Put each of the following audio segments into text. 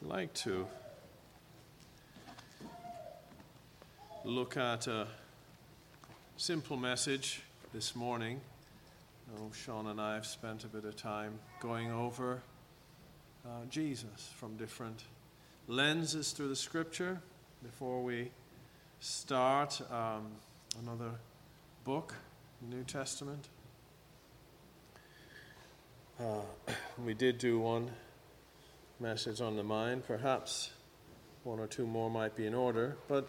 I'd like to look at a simple message this morning. Sean and I have spent a bit of time going over Jesus from different lenses through the Scripture before we start another book, the New Testament. We did do one message on the mind. Perhaps one or two more might be in order. But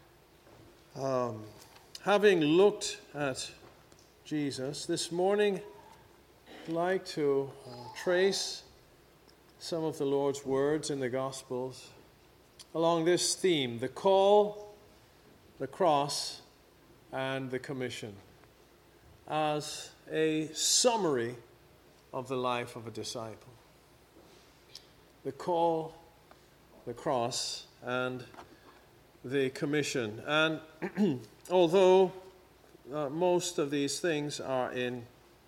having looked at Jesus, this morning I'd like to trace some of the Lord's words in the Gospels along this theme: the call, the cross, and the commission, as a summary of the life of a disciple. The call, the cross, and the commission. And although most of these things are in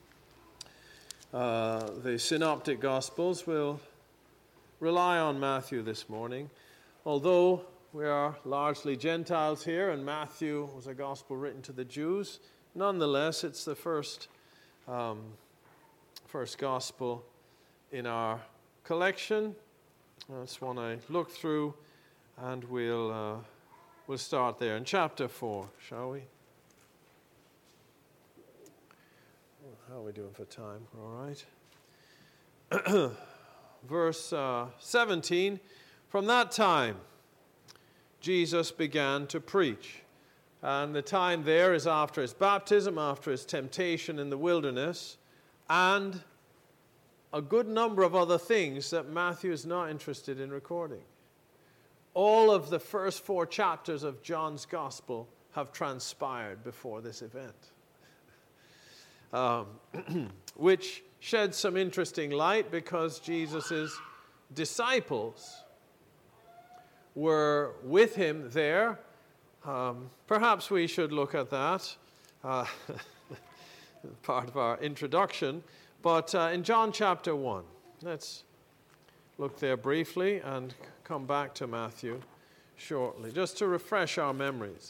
the Synoptic Gospels, we'll rely on Matthew this morning. Although we are largely Gentiles here, and Matthew was a gospel written to the Jews, nonetheless, it's the first gospel in our collection. That's one I looked through, and we'll start there in chapter 4, shall we? How are we doing for time? All right. Verse 17, from that time Jesus began to preach. And the time there is after his baptism, after his temptation in the wilderness, and a good number of other things that Matthew is not interested in recording. All of the first 4 chapters of John's Gospel have transpired before this event, which sheds some interesting light because Jesus' disciples were with him there. Perhaps we should look at that, part of our introduction. But in John chapter 1, let's look there briefly and come back to Matthew shortly, just to refresh our memories.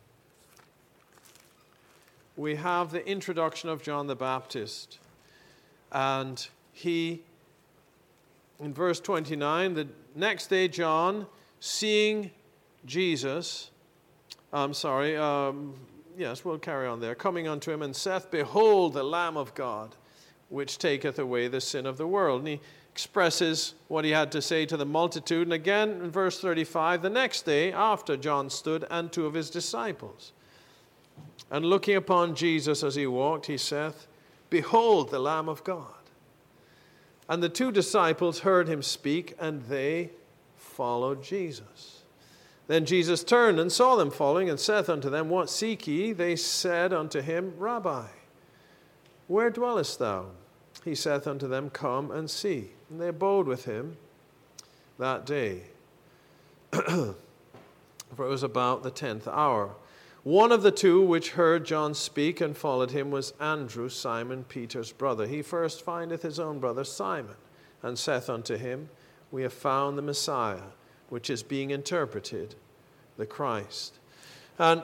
We have the introduction of John the Baptist, and he, in verse 29, the next day John, seeing Jesus, yes, we'll carry on there, coming unto him, and saith, Behold the Lamb of God, which taketh away the sin of the world. And he expresses what he had to say to the multitude. And again, in verse 35, the next day after John stood, and 2 of his disciples. And looking upon Jesus as he walked, he saith, Behold the Lamb of God. And the 2 disciples heard him speak, and they followed Jesus. Then Jesus turned and saw them following, and saith unto them, What seek ye? They said unto him, Rabbi, where dwellest thou? He saith unto them, Come and see. And they abode with him that day. For it was about the 10th hour. One of the 2 which heard John speak and followed him was Andrew, Simon Peter's brother. He first findeth his own brother Simon, and saith unto him, We have found the Messiah, which is being interpreted, the Christ. And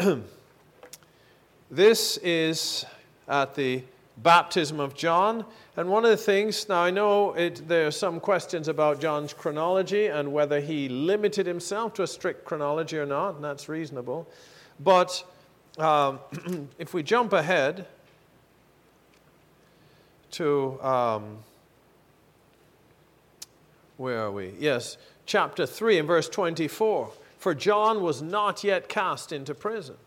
this is at the baptism of John. And one of the things, now I know there are some questions about John's chronology and whether he limited himself to a strict chronology or not, and that's reasonable. But if we jump ahead to, where are we? Yes, chapter 3 and verse 24. For John was not yet cast into prison.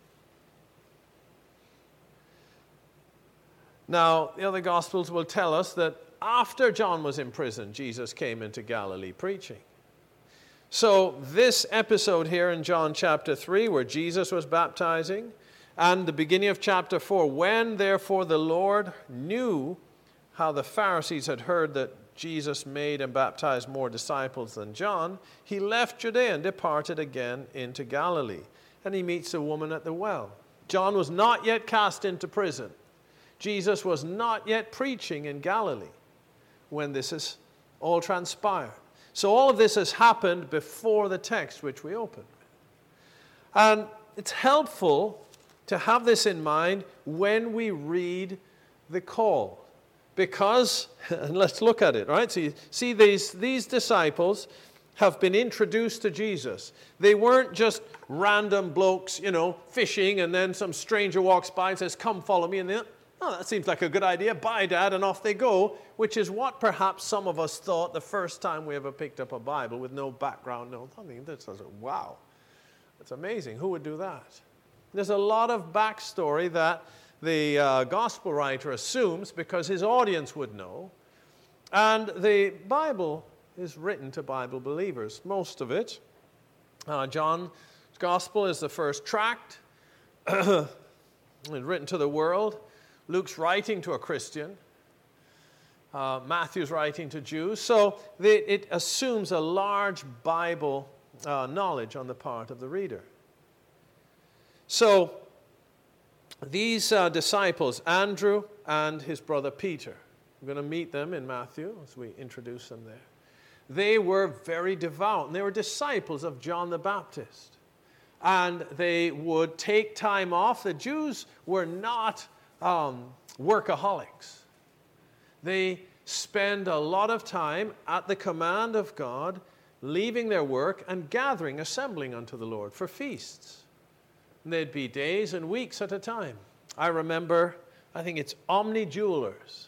Now, the other Gospels will tell us that after John was in prison, Jesus came into Galilee preaching. So this episode here in John chapter 3, where Jesus was baptizing, and the beginning of chapter 4, when therefore the Lord knew how the Pharisees had heard that Jesus made and baptized more disciples than John, he left Judea and departed again into Galilee. And he meets a woman at the well. John was not yet cast into prison. Jesus was not yet preaching in Galilee when this is all transpired. So all of this has happened before the text which we opened. And it's helpful to have this in mind when we read the call. Because, and let's look at it, right? So you see these disciples have been introduced to Jesus. They weren't just random blokes, fishing, and then some stranger walks by and says, come follow me. And they, oh, that seems like a good idea. Bye, Dad, and off they go, which is what perhaps some of us thought the first time we ever picked up a Bible with no background, no nothing. This was, wow, that's amazing. Who would do that? There's a lot of backstory that the gospel writer assumes because his audience would know. And the Bible is written to Bible believers, most of it. John's gospel is the first tract, written to the world. Luke's writing to a Christian. Matthew's writing to Jews. So it assumes a large Bible knowledge on the part of the reader. So these disciples, Andrew and his brother Peter, we're going to meet them in Matthew as we introduce them there. They were very devout, and they were disciples of John the Baptist. And they would take time off. The Jews were not workaholics. They spend a lot of time at the command of God, leaving their work and gathering, assembling unto the Lord for feasts. And they'd be days and weeks at a time. I remember, I think it's Omni Jewelers.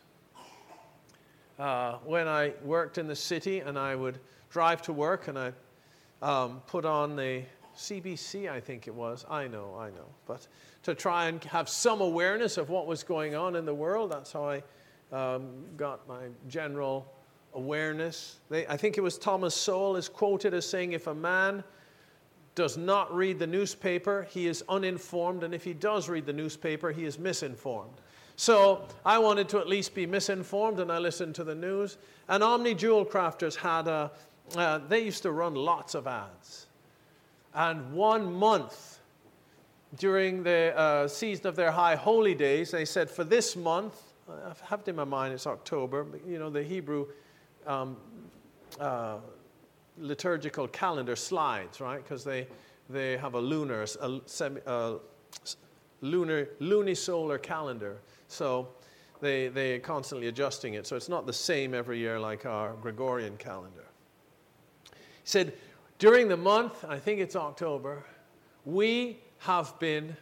When I worked in the city and I would drive to work and I put on the CBC, I think it was. I know. But to try and have some awareness of what was going on in the world, that's how I got my general awareness. I think it was Thomas Sowell is quoted as saying, if a man does not read the newspaper, he is uninformed, and if he does read the newspaper, he is misinformed. So I wanted to at least be misinformed, and I listened to the news. And Omni Jewel Crafters had they used to run lots of ads. And 1 month during the season of their high holy days, they said for this month, I have it in my mind, it's October, but the Hebrew liturgical calendar slides, right? Because they have a lunisolar calendar. So they're constantly adjusting it. So it's not the same every year like our Gregorian calendar. He said, during the month, I think it's October, we have been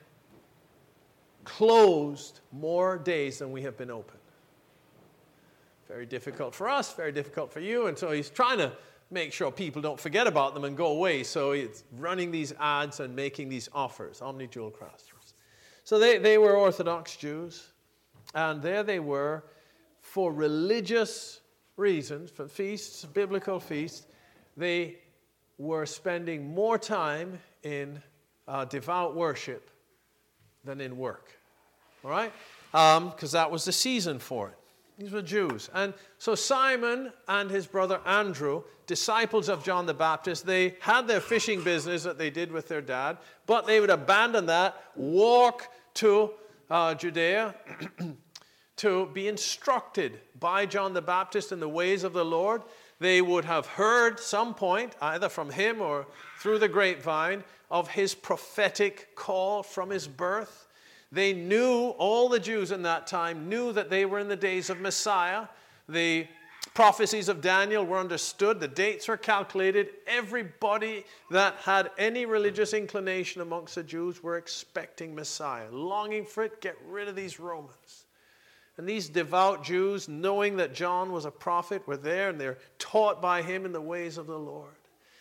closed more days than we have been open. Very difficult for us, very difficult for you. And so he's trying to make sure people don't forget about them and go away. So it's running these ads and making these offers, Omni Jewel Crafters. So they were Orthodox Jews. And there they were for religious reasons, for feasts, biblical feasts. They were spending more time in devout worship than in work. All right? Because that was the season for it. These were Jews. And so Simon and his brother Andrew, disciples of John the Baptist, they had their fishing business that they did with their dad, but they would abandon that, walk to Judea to be instructed by John the Baptist in the ways of the Lord. They would have heard some point, either from him or through the grapevine, of his prophetic call from his birth. They knew, all the Jews in that time knew that they were in the days of Messiah. The prophecies of Daniel were understood. The dates were calculated. Everybody that had any religious inclination amongst the Jews were expecting Messiah, longing for it, get rid of these Romans. And these devout Jews, knowing that John was a prophet, were there, and they're taught by him in the ways of the Lord.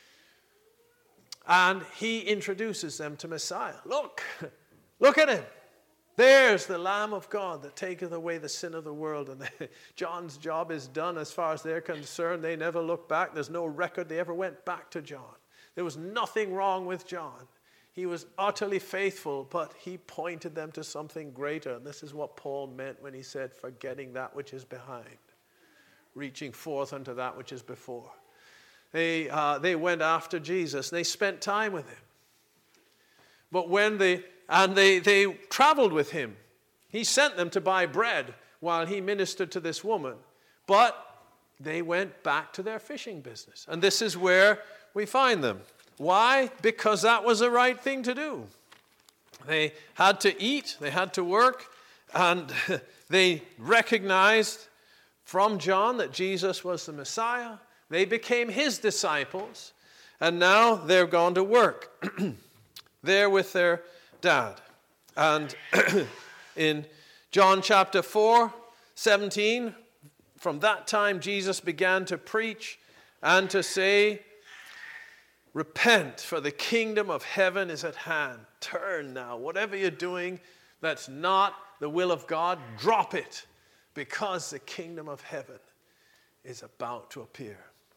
And he introduces them to Messiah. Look at him. There's the Lamb of God that taketh away the sin of the world. And John's job is done as far as they're concerned. They never look back. There's no record they ever went back to John. There was nothing wrong with John. He was utterly faithful, but he pointed them to something greater. And this is what Paul meant when he said, forgetting that which is behind, reaching forth unto that which is before. They went after Jesus. They spent time with him. But when they traveled with him. He sent them to buy bread while he ministered to this woman. But they went back to their fishing business. And this is where we find them. Why? Because that was the right thing to do. They had to eat, they had to work, and they recognized from John that Jesus was the Messiah. They became his disciples, and now they're gone to work. They're with their dad. And in John chapter 4:17, from that time Jesus began to preach and to say, repent, for the kingdom of heaven is at hand. Turn now. Whatever you're doing that's not the will of God, drop it, because the kingdom of heaven is about to appear.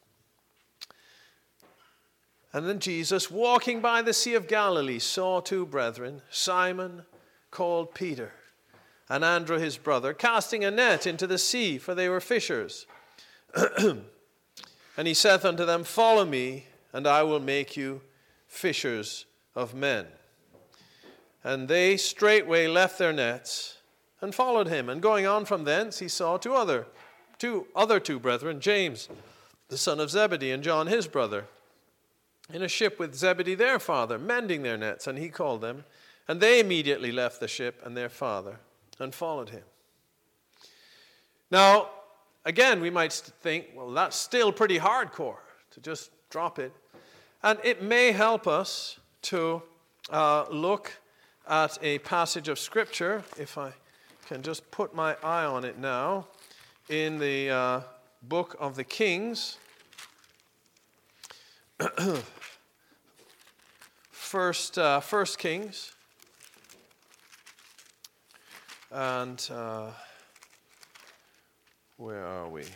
And then Jesus, walking by the Sea of Galilee, saw two brethren, Simon, called Peter, and Andrew his brother, casting a net into the sea, for they were fishers. And he saith unto them, follow me, and I will make you fishers of men. And they straightway left their nets and followed him. And going on from thence, he saw two other brethren, James, the son of Zebedee, and John his brother, in a ship with Zebedee their father, mending their nets. And he called them. And they immediately left the ship and their father and followed him. Now, again, we might think, well, that's still pretty hardcore to just drop it. And it may help us to look at a passage of Scripture, if I can just put my eye on it now, in the book of the Kings. First Kings. And where are we?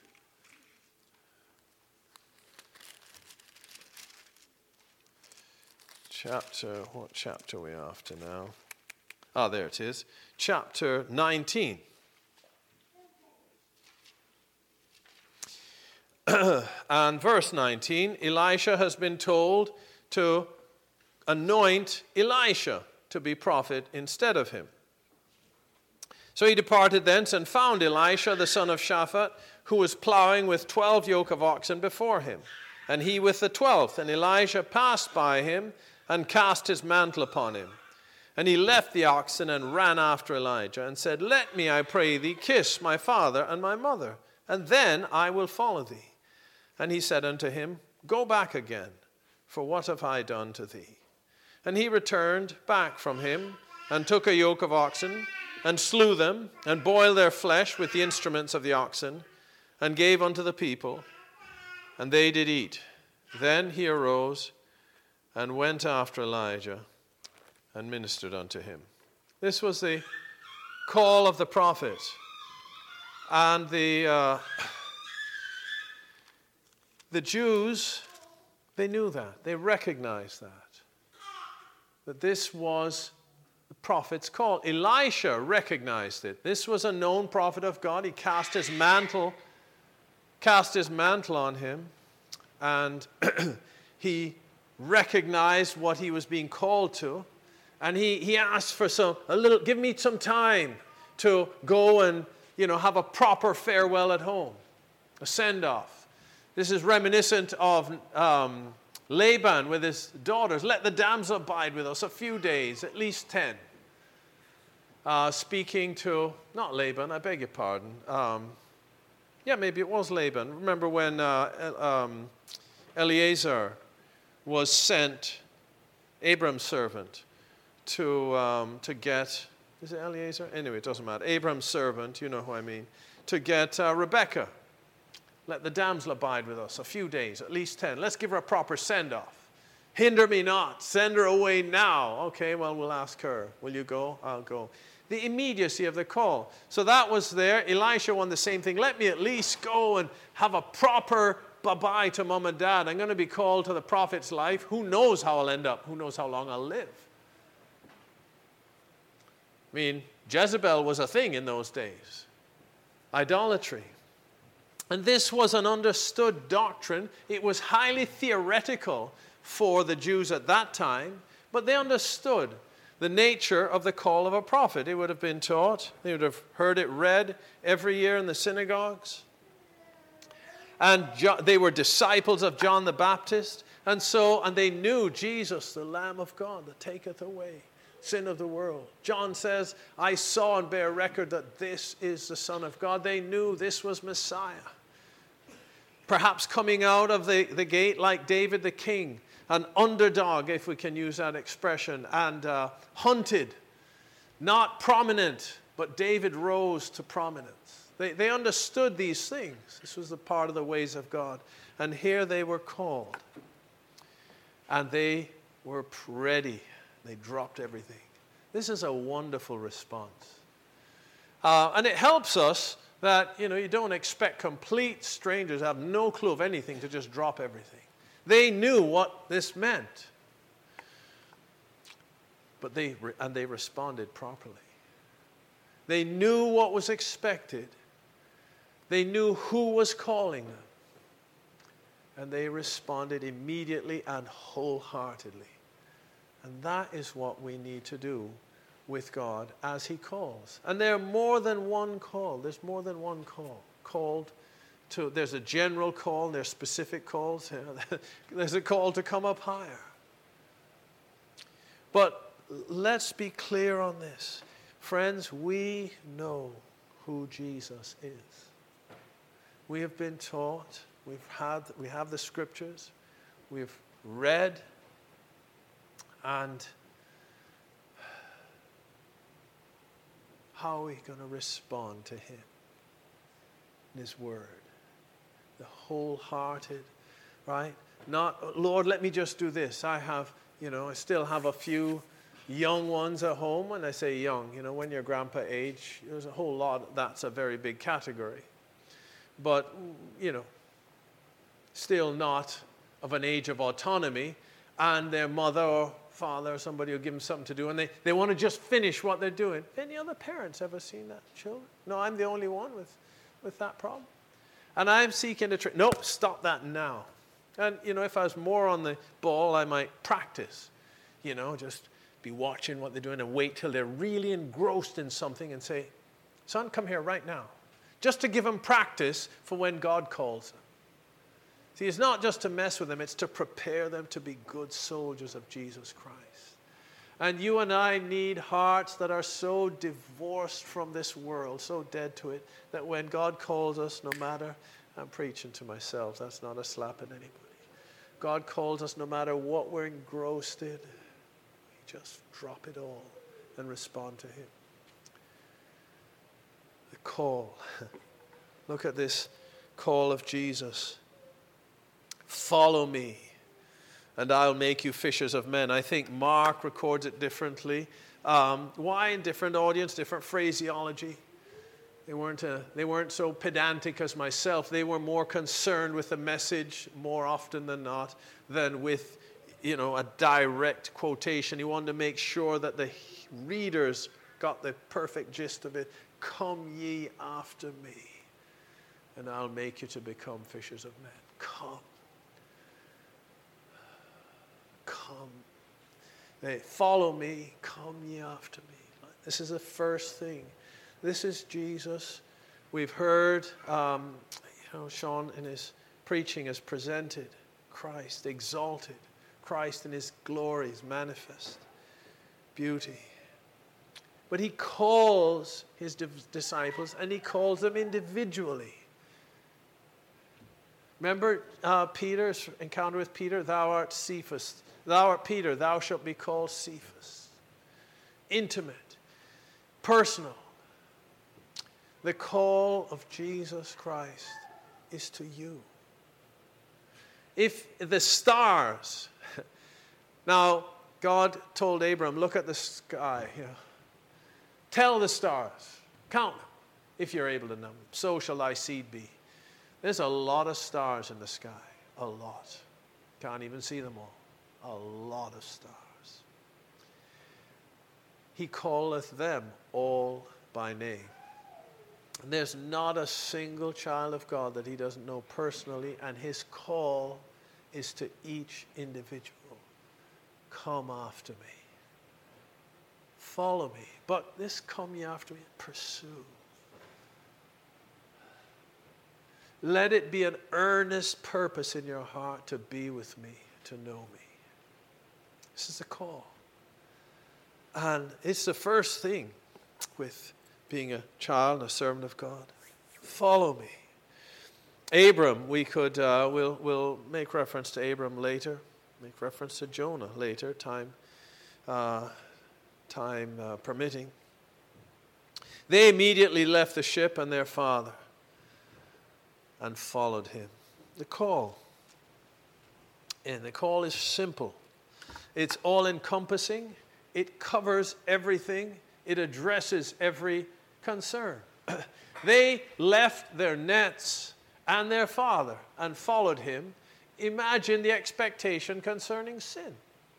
What chapter are we after now? There it is. Chapter 19. And verse 19, Elisha has been told to anoint Elisha to be prophet instead of him. So he departed thence and found Elisha the son of Shaphat, who was plowing with 12 yoke of oxen before him, and he with the 12th. And Elisha passed by him and cast his mantle upon him. And he left the oxen and ran after Elijah and said, let me, I pray thee, kiss my father and my mother, and then I will follow thee. And he said unto him, go back again, for what have I done to thee? And he returned back from him and took a yoke of oxen and slew them and boiled their flesh with the instruments of the oxen and gave unto the people, and they did eat. Then he arose and went after Elijah and ministered unto him. This was the call of the prophet. And the Jews, they knew that. They recognized that this was the prophet's call. Elisha recognized it. This was a known prophet of God. He cast his mantle on him, and he recognized what he was being called to, and he asked for give me some time to go and have a proper farewell at home, a send-off. This is reminiscent of Laban with his daughters. Let the damsel abide with us a few days, at least 10. Speaking to, not Laban, I beg your pardon. Maybe it was Laban. Remember when Eliezer was sent, Abram's servant, to get, is it Eliezer? Anyway, it doesn't matter. Abram's servant, you know who I mean, to get Rebekah. Let the damsel abide with us a few days, at least 10. Let's give her a proper send-off. Hinder me not. Send her away now. Okay, well, we'll ask her. Will you go? I'll go. The immediacy of the call. So that was there. Elisha wanted the same thing. Let me at least go and have a proper bye-bye to mom and dad. I'm going to be called to the prophet's life. Who knows how I'll end up? Who knows how long I'll live? I mean, Jezebel was a thing in those days. Idolatry. And this was an understood doctrine. It was highly theoretical for the Jews at that time, but they understood the nature of the call of a prophet. It would have been taught. They would have heard it read every year in the synagogues. And they were disciples of John the Baptist. And they knew Jesus, the Lamb of God, that taketh away sin of the world. John says, I saw and bear record that this is the Son of God. They knew this was Messiah. Perhaps coming out of the gate like David the king, an underdog, if we can use that expression, and hunted, not prominent, but David rose to prominence. They understood these things. This was a part of the ways of God. And here they were called. And they were ready. They dropped everything. This is a wonderful response. And it helps us that, you don't expect complete strangers, have no clue of anything, to just drop everything. They knew what this meant. But they responded properly. They knew what was expected. They knew who was calling them. And they responded immediately and wholeheartedly. And that is what we need to do with God as He calls. And there are more than one call. There's more than one call. There's a general call, there's specific calls. There's a call to come up higher. But let's be clear on this. Friends, we know who Jesus is. We have been taught, we have the scriptures, we've read, and how are we going to respond to Him? His word. The wholehearted, right? Not, Lord, let me just do this. I still have a few young ones at home. When I say young, when you're grandpa age, there's a whole lot. That's a very big category. But, still not of an age of autonomy, and their mother or father or somebody will give them something to do, and they want to just finish what they're doing. Any other parents ever seen that? Children? No, I'm the only one with that problem. And I'm seeking to nope, stop that now. And, if I was more on the ball, I might practice. Just be watching what they're doing and wait till they're really engrossed in something and say, son, come here right now. Just to give them practice for when God calls them. See, it's not just to mess with them, it's to prepare them to be good soldiers of Jesus Christ. And you and I need hearts that are so divorced from this world, so dead to it, that when God calls us, no matter, I'm preaching to myself, that's not a slap at anybody. God calls us no matter what we're engrossed in, we just drop it all and respond to Him. The call. Look at this call of Jesus. Follow me, and I'll make you fishers of men. I think Mark records it differently. Why in different audience, different phraseology? They weren't so pedantic as myself. They were more concerned with the message more often than not than with, a direct quotation. He wanted to make sure that the readers got the perfect gist of it. Come ye after me, and I'll make you to become fishers of men. Come. Follow me, come ye after me. This is the first thing. This is Jesus. We've heard, Sean in his preaching has presented Christ exalted, Christ in His glory, His manifest beauty. But He calls His disciples, and He calls them individually. Remember Peter's encounter with Peter? Thou art Cephas. Thou art Peter. Thou shalt be called Cephas. Intimate. Personal. The call of Jesus Christ is to you. If the stars... Now, God told Abram, look at the sky. Tell the stars. Count them, if you're able to number them. So shall thy seed be. There's a lot of stars in the sky. A lot. Can't even see them all. A lot of stars. He calleth them all by name. And there's not a single child of God that He doesn't know personally, and His call is to each individual. Come after me. Follow me. But this come ye after me, pursue. Let it be an earnest purpose in your heart to be with me, to know me. This is the call. And it's the first thing with being a child, a servant of God. Follow me. Abram, we'll make reference to Abram later, make reference to Jonah later, time permitting. They immediately left the ship and their father and followed him. The call. And the call is simple. It's all-encompassing. It covers everything. It addresses every concern. They left their nets and their father and followed him. Imagine the expectation concerning sin.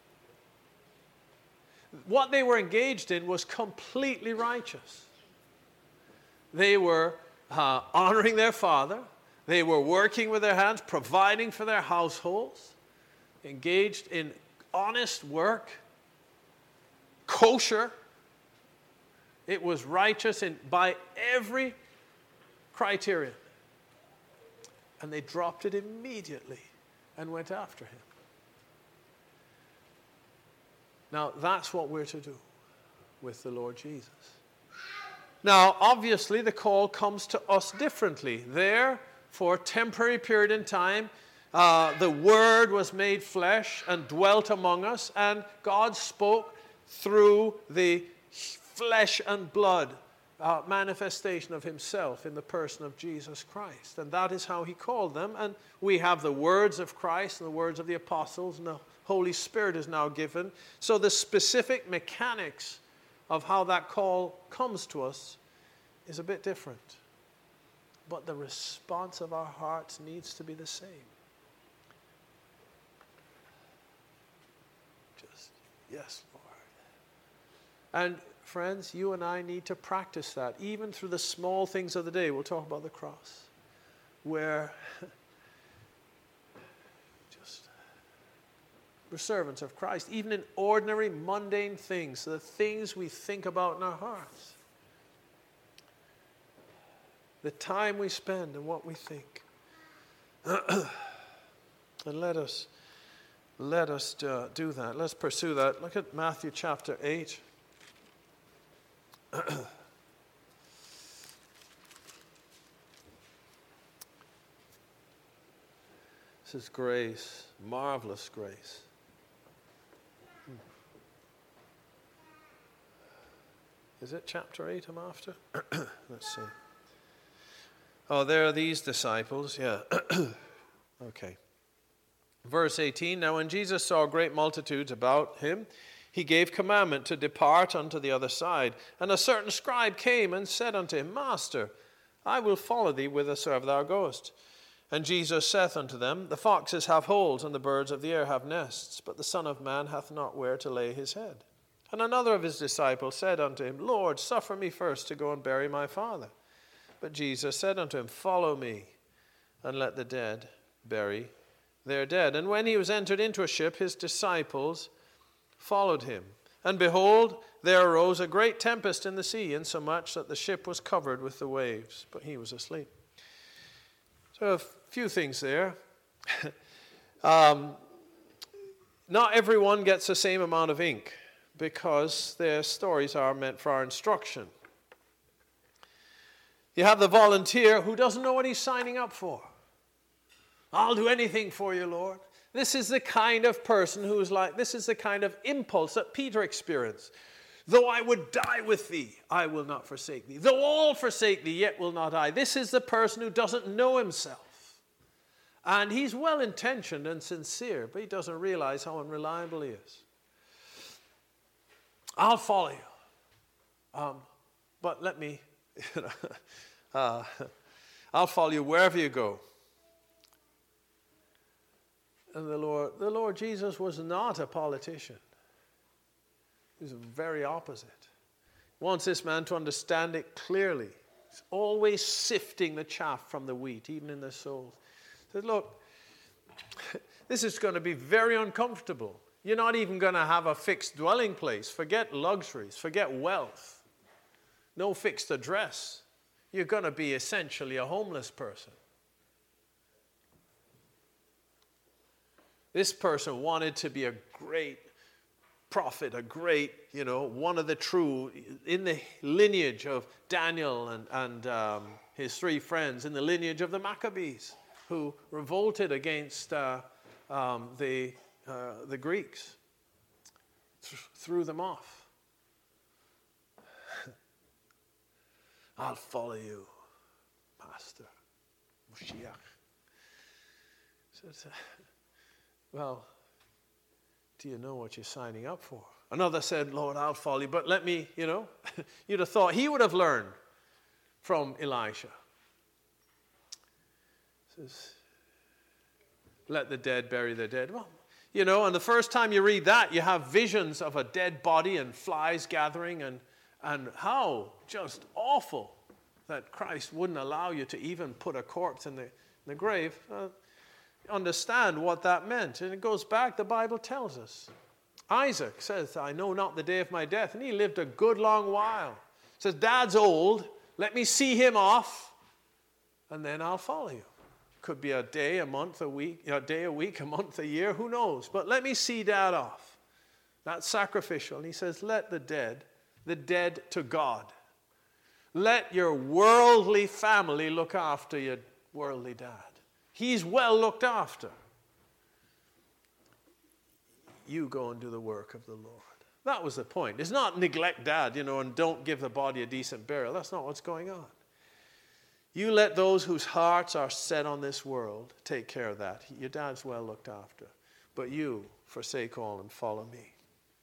What they were engaged in was completely righteous. They were honoring their father. They were working with their hands, providing for their households, engaged in honest work, kosher. It was righteous by every criterion. And they dropped it immediately and went after him. Now, that's what we're to do with the Lord Jesus. Now, obviously, the call comes to us differently. There, for a temporary period in time, the Word was made flesh and dwelt among us, and God spoke through the flesh and blood manifestation of himself in the person of Jesus Christ. And that is how he called them. And we have the words of Christ and the words of the apostles, and the Holy Spirit is now given. So the specific mechanics of how that call comes to us is a bit different. But the response of our hearts needs to be the same. Just, yes, Lord. And friends, you and I need to practice that, even through the small things of the day. We'll talk about the cross, where we're servants of Christ, even in ordinary, mundane things, the things we think about in our hearts, the time we spend and what we think. And let us do that. Let's pursue that. Look at Matthew chapter 8. This is grace, marvelous grace. Is it chapter 8 I'm after? Let's see. Oh, there are these disciples, yeah. Okay. Verse 18, now when Jesus saw great multitudes about him, he gave commandment to depart unto the other side. And a certain scribe came and said unto him, Master, I will follow thee whithersoever thou goest. And Jesus saith unto them, the foxes have holes, and the birds of the air have nests, but the Son of Man hath not where to lay his head. And another of his disciples said unto him, Lord, suffer me first to go and bury my father. But Jesus said unto him, Follow me, and let the dead bury their dead. And when he was entered into a ship, his disciples followed him. And behold, there arose a great tempest in the sea, insomuch that the ship was covered with the waves, but he was asleep. So a few things there. Not everyone gets the same amount of ink, because their stories are meant for our instruction. You have the volunteer who doesn't know what he's signing up for. I'll do anything for you, Lord. This is the kind of person who's like, this is the kind of impulse that Peter experienced. Though I would die with thee, I will not forsake thee. Though all forsake thee, yet will not I. This is the person who doesn't know himself. And he's well-intentioned and sincere, but he doesn't realize how unreliable he is. I'll follow you. But let me, I'll follow you wherever you go. And the Lord Jesus was not a politician. He was the very opposite. He wants this man to understand it clearly. He's always sifting the chaff from the wheat, even in their souls. He said, look, this is going to be very uncomfortable. You're not even going to have a fixed dwelling place. Forget luxuries. Forget wealth. No fixed address. You're going to be essentially a homeless person. This person wanted to be a great prophet, a great, one of the true, in the lineage of Daniel and his three friends, in the lineage of the Maccabees, who revolted against the Greeks, threw them off. I'll follow you, Master Moshiach. Says, well, do you know what you're signing up for? Another said, Lord, I'll follow you, but let me, you'd have thought he would have learned from Elisha. Says, let the dead bury their dead. Well, and the first time you read that, you have visions of a dead body and flies gathering, and how just awful that Christ wouldn't allow you to even put a corpse in the grave. Understand what that meant. And it goes back, the Bible tells us. Isaac says, I know not the day of my death. And he lived a good long while. Says, Dad's old. Let me see him off. And then I'll follow you. Could be a day, a month, a week, a month, a year. Who knows? But let me see Dad off. That's sacrificial. And he says, let the dead to God. Let your worldly family look after your worldly dad. He's well looked after. You go and do the work of the Lord. That was the point. It's not neglect Dad, and don't give the body a decent burial. That's not what's going on. You let those whose hearts are set on this world take care of that. Your dad's well looked after. But you forsake all and follow me.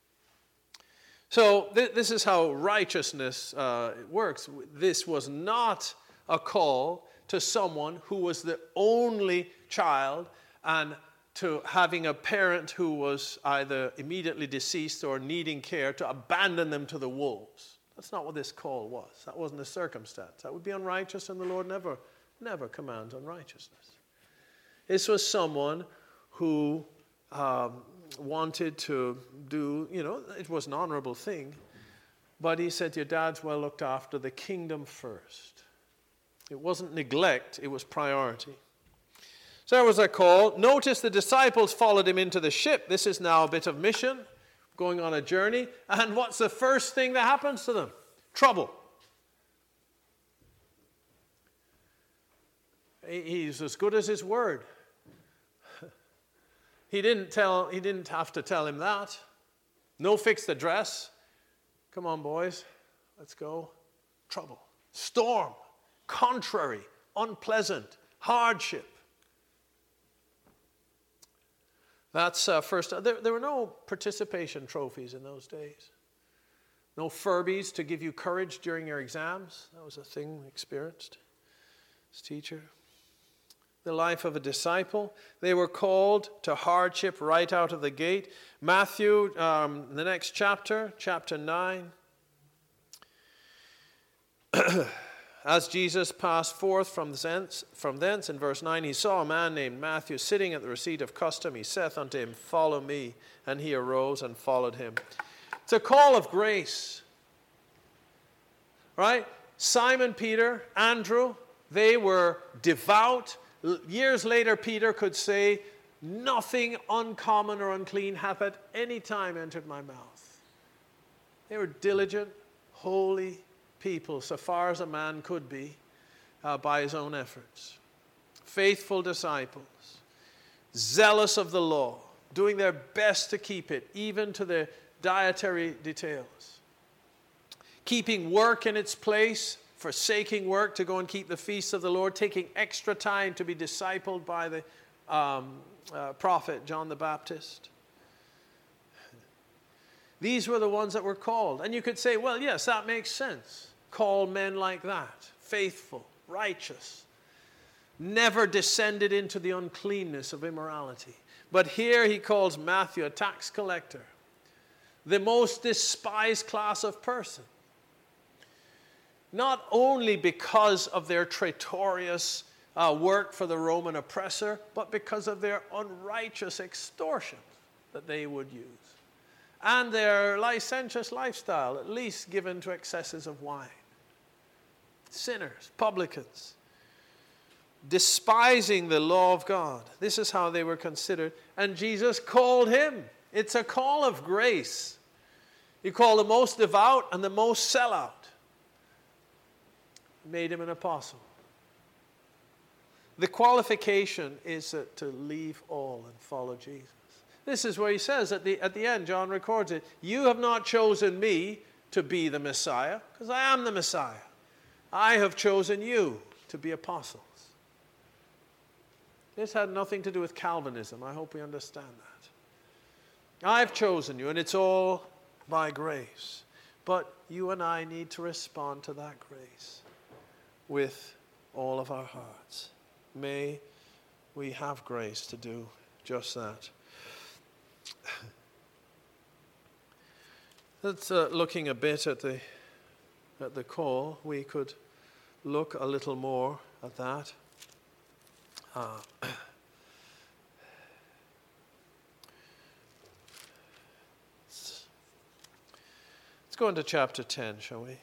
So this is how righteousness works. This was not a call to someone who was the only child and to having a parent who was either immediately deceased or needing care, to abandon them to the wolves. That's not what this call was. That wasn't a circumstance. That would be unrighteous, and the Lord never commands unrighteousness. This was someone who wanted to do, it was an honorable thing, but he said, your dad's well looked after, the kingdom first. It wasn't neglect, it was priority. So there was a call. Notice the disciples followed him into the ship. This is now a bit of mission, going on a journey. And what's the first thing that happens to them? Trouble. He's as good as his word. He didn't have to tell him that. No fixed address. Come on, boys, let's go. Trouble. Storm. Contrary. Unpleasant. Hardship. That's first. There were no participation trophies in those days. No Furbies to give you courage during your exams. That was a thing we experienced as teacher. The life of a disciple. They were called to hardship right out of the gate. Matthew, the next chapter, chapter 9. As Jesus passed forth from thence, in verse 9, he saw a man named Matthew sitting at the receipt of custom. He saith unto him, follow me. And he arose and followed him. It's a call of grace. Right? Simon Peter, Andrew, they were devout. Years later, Peter could say, nothing uncommon or unclean hath at any time entered my mouth. They were diligent, holy people, so far as a man could be by his own efforts. Faithful disciples, zealous of the law, doing their best to keep it, even to the dietary details. Keeping work in its place, forsaking work to go and keep the feasts of the Lord, taking extra time to be discipled by the prophet John the Baptist. These were the ones that were called. And you could say, well, yes, that makes sense. Call men like that, faithful, righteous, never descended into the uncleanness of immorality. But here he calls Matthew a tax collector, the most despised class of person. Not only because of their traitorous work for the Roman oppressor, but because of their unrighteous extortion that they would use. And their licentious lifestyle, at least given to excesses of wine. Sinners, publicans. despising the law of God. This is how they were considered. And Jesus called him. It's a call of grace. He called the most devout and the most sellout. Made him an apostle. The qualification is to leave all and follow Jesus. This is where he says at the end, John records it, you have not chosen me to be the Messiah, because I am the Messiah. I have chosen you to be apostles. This had nothing to do with Calvinism. I hope we understand that. I've chosen you, and it's all by grace. But you and I need to respond to that grace with all of our hearts. May we have grace to do just that. That's looking a bit at the call. We could look a little more at that. Let's go into chapter 10, shall we?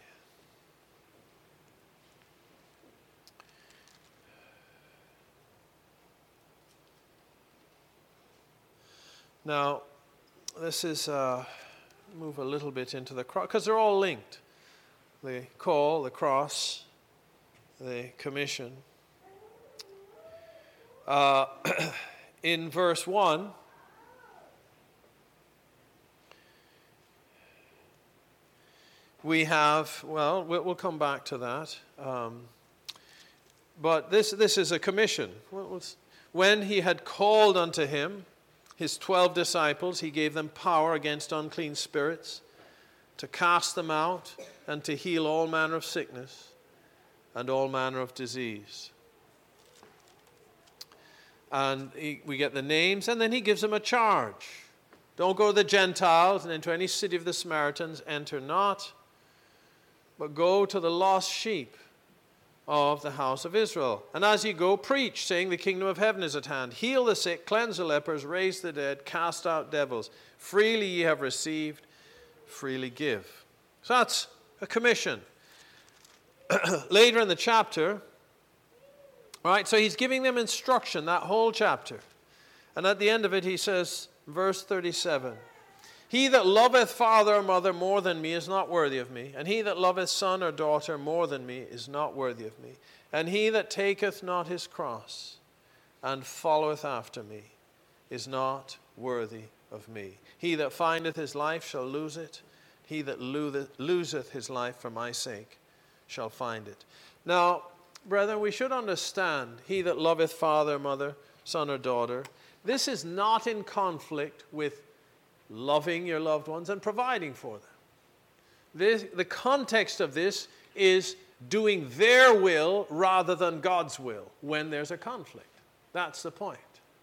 Now, this is, move a little bit into the cross, because they're all linked. The call, the cross, the commission. In verse 1, we have, well, we'll come back to that. But this is a commission. When he had called unto him his 12 disciples, he gave them power against unclean spirits, to cast them out, and to heal all manner of sickness and all manner of disease. And we get the names, and then he gives them a charge. Don't go to the Gentiles and into any city of the Samaritans, enter not, but go to the lost sheep of the house of Israel. And as ye go, preach, saying, the kingdom of heaven is at hand. Heal the sick, cleanse the lepers, raise the dead, cast out devils. Freely ye have received, freely give. So that's a commission. Later in the chapter, all right, so he's giving them instruction, that whole chapter. And at the end of it, he says, verse 37, he that loveth father or mother more than me is not worthy of me. And he that loveth son or daughter more than me is not worthy of me. And he that taketh not his cross and followeth after me is not worthy of me. He that findeth his life shall lose it. He that loseth his life for my sake shall find it. Now, brethren, we should understand, he that loveth father, mother, son or daughter, this is not in conflict with loving your loved ones and providing for them. The context of this is doing their will rather than God's will when there's a conflict. That's the point.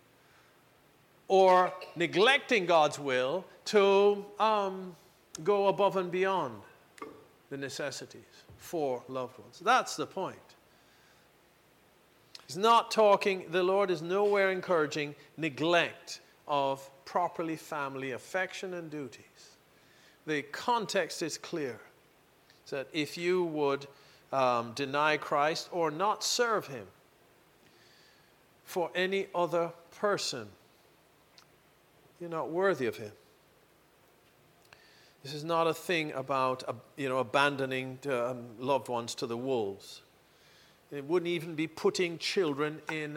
Or neglecting God's will to go above and beyond the necessities for loved ones. That's the point. He's not talking, the Lord is nowhere encouraging neglect of properly family affection and duties. The context is clear. It's that if you would deny Christ or not serve him for any other person, you're not worthy of him. This is not a thing about abandoning loved ones to the wolves. It wouldn't even be putting children in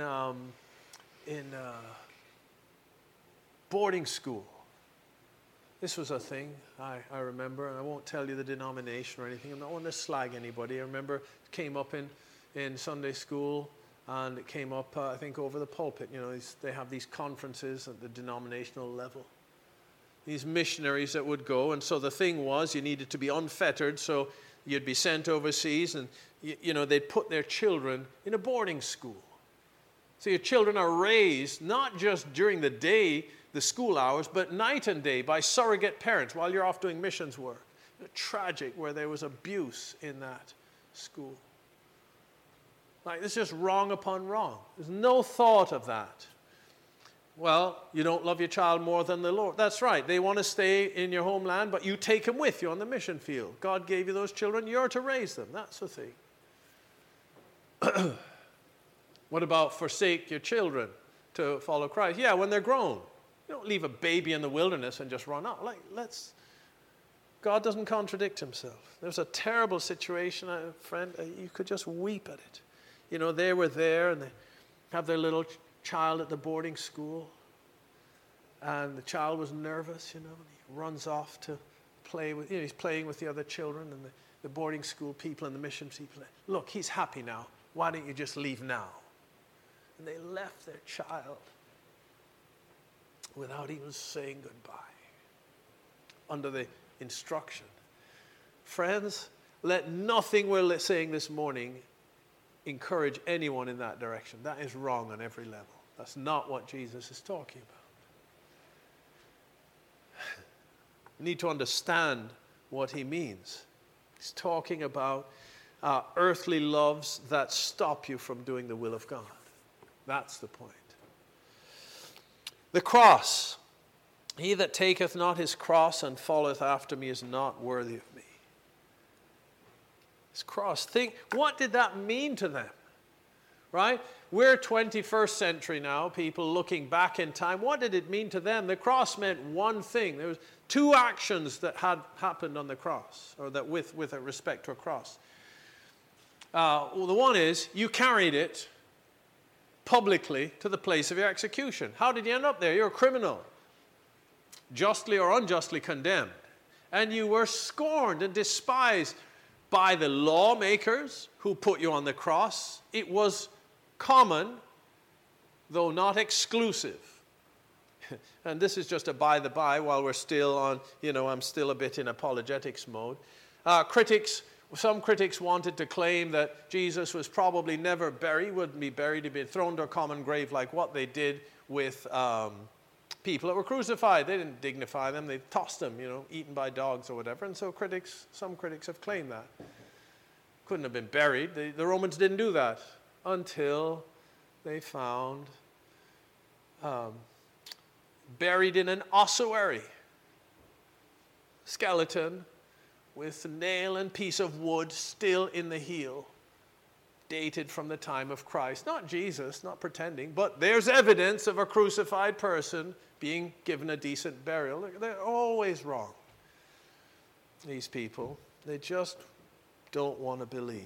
boarding school. This was a thing I remember, and I won't tell you the denomination or anything. I'm not wanting to slag anybody. I remember it came up in Sunday school, and it came up, I think, over the pulpit. They have these conferences at the denominational level. These missionaries that would go, and so the thing was you needed to be unfettered, so you'd be sent overseas, and they'd put their children in a boarding school. So your children are raised not just during the day, the school hours, but night and day by surrogate parents while you're off doing missions work. Tragic where there was abuse in that school. Like, it's just wrong upon wrong. There's no thought of that. Well, you don't love your child more than the Lord. That's right. They want to stay in your homeland, but you take them with you on the mission field. God gave you those children. You're to raise them. That's the thing. What about forsake your children to follow Christ? Yeah, when they're grown. You don't leave a baby in the wilderness and just run out. God doesn't contradict himself. There's a terrible situation, friend. You could just weep at it. You know, they were there and they have their little child at the boarding school. And the child was nervous, you know, and he runs off to play with, he's playing with the other children and the boarding school people and the mission people. Look, he's happy now. Why don't you just leave now? And they left their child without even saying goodbye, under the instruction. Friends, let nothing we're saying this morning encourage anyone in that direction. That is wrong on every level. That's not what Jesus is talking about. We need to understand what he means. He's talking about earthly loves that stop you from doing the will of God. That's the point. The cross. He that taketh not his cross and followeth after me is not worthy of me. His cross. Think, what did that mean to them? Right? We're 21st century now, people looking back in time. What did it mean to them? The cross meant one thing. There was two actions that had happened on the cross, or that with respect to a cross. Well, the one is, you carried it publicly to the place of your execution. How did you end up there? You're a criminal, justly or unjustly condemned. And you were scorned and despised by the lawmakers who put you on the cross. It was common, though not exclusive. And this is just a by the by while we're still on, I'm still a bit in apologetics mode. Some critics wanted to claim that Jesus was probably never buried, wouldn't be buried, he'd be thrown to a common grave like what they did with people that were crucified. They didn't dignify them, they tossed them, eaten by dogs or whatever. And so some critics have claimed that. Couldn't have been buried. The Romans didn't do that until they found buried in an ossuary skeleton with a nail and piece of wood still in the heel, dated from the time of Christ. Not Jesus, not pretending, but there's evidence of a crucified person being given a decent burial. They're always wrong, these people. They just don't want to believe.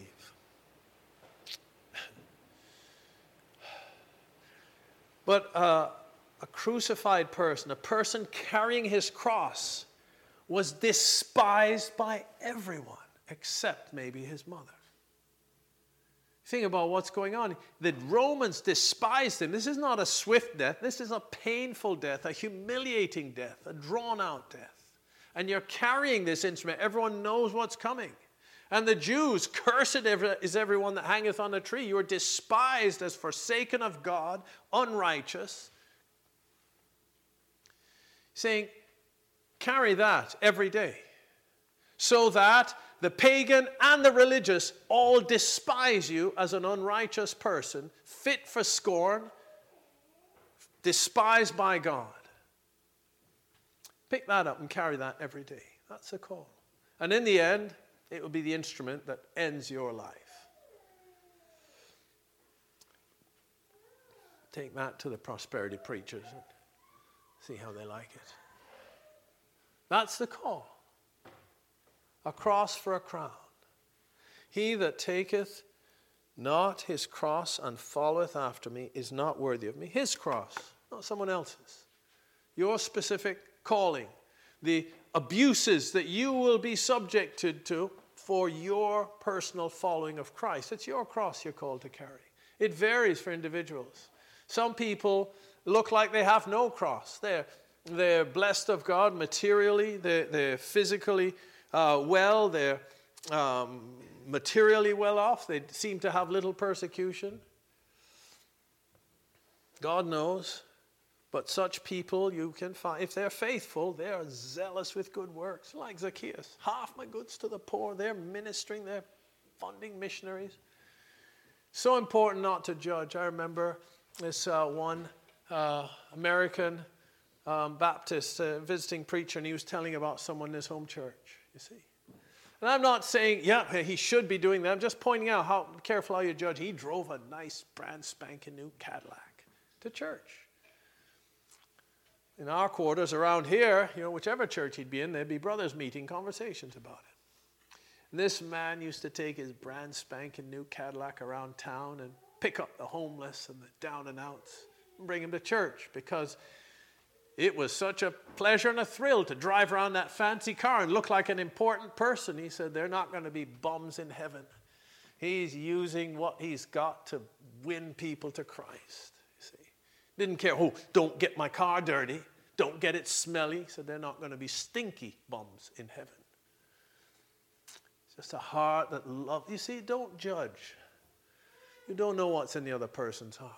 But a crucified person, a person carrying his cross, was despised by everyone except maybe his mother. Think about what's going on. The Romans despised him. This is not a swift death. This is a painful death, a humiliating death, a drawn-out death. And you're carrying this instrument. Everyone knows what's coming. And the Jews, cursed is everyone that hangeth on a tree. You are despised as forsaken of God, unrighteous. Saying, carry that every day, so that the pagan and the religious all despise you as an unrighteous person, fit for scorn, despised by God. Pick that up and carry that every day. That's a call. And in the end, it will be the instrument that ends your life. Take that to the prosperity preachers and see how they like it. That's the call. A cross for a crown. He that taketh not his cross and followeth after me is not worthy of me. His cross, not someone else's. Your specific calling. The abuses that you will be subjected to for your personal following of Christ. It's your cross you're called to carry. It varies for individuals. Some people look like they have no cross. They're blessed of God materially. They're physically well. They're materially well off. They seem to have little persecution. God knows. But such people you can find, if they're faithful, they are zealous with good works. Like Zacchaeus. Half my goods to the poor. They're ministering. They're funding missionaries. So important not to judge. I remember this one American Baptist visiting preacher, and he was telling about someone in his home church, you see. And I'm not saying, yeah, he should be doing that. I'm just pointing out how careful how you judge. He drove a nice brand spanking new Cadillac to church. In our quarters around here, whichever church he'd be in, there'd be brothers meeting, conversations about it. And this man used to take his brand spanking new Cadillac around town and pick up the homeless and the down and outs and bring them to church, because it was such a pleasure and a thrill to drive around that fancy car and look like an important person. He said, they're not going to be bums in heaven. He's using what he's got to win people to Christ. You see, didn't care, don't get my car dirty, don't get it smelly. He said, they're not going to be stinky bums in heaven. It's just a heart that loves. You see, don't judge. You don't know what's in the other person's heart.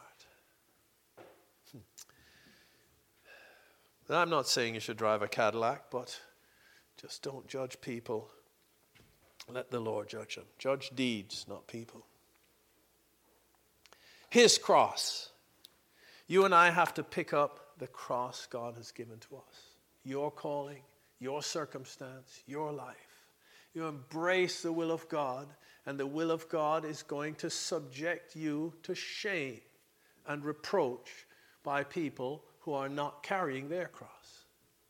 And I'm not saying you should drive a Cadillac, but just don't judge people. Let the Lord judge them. Judge deeds, not people. His cross. You and I have to pick up the cross God has given to us. Your calling, your circumstance, your life. You embrace the will of God, and the will of God is going to subject you to shame and reproach by people who are not carrying their cross.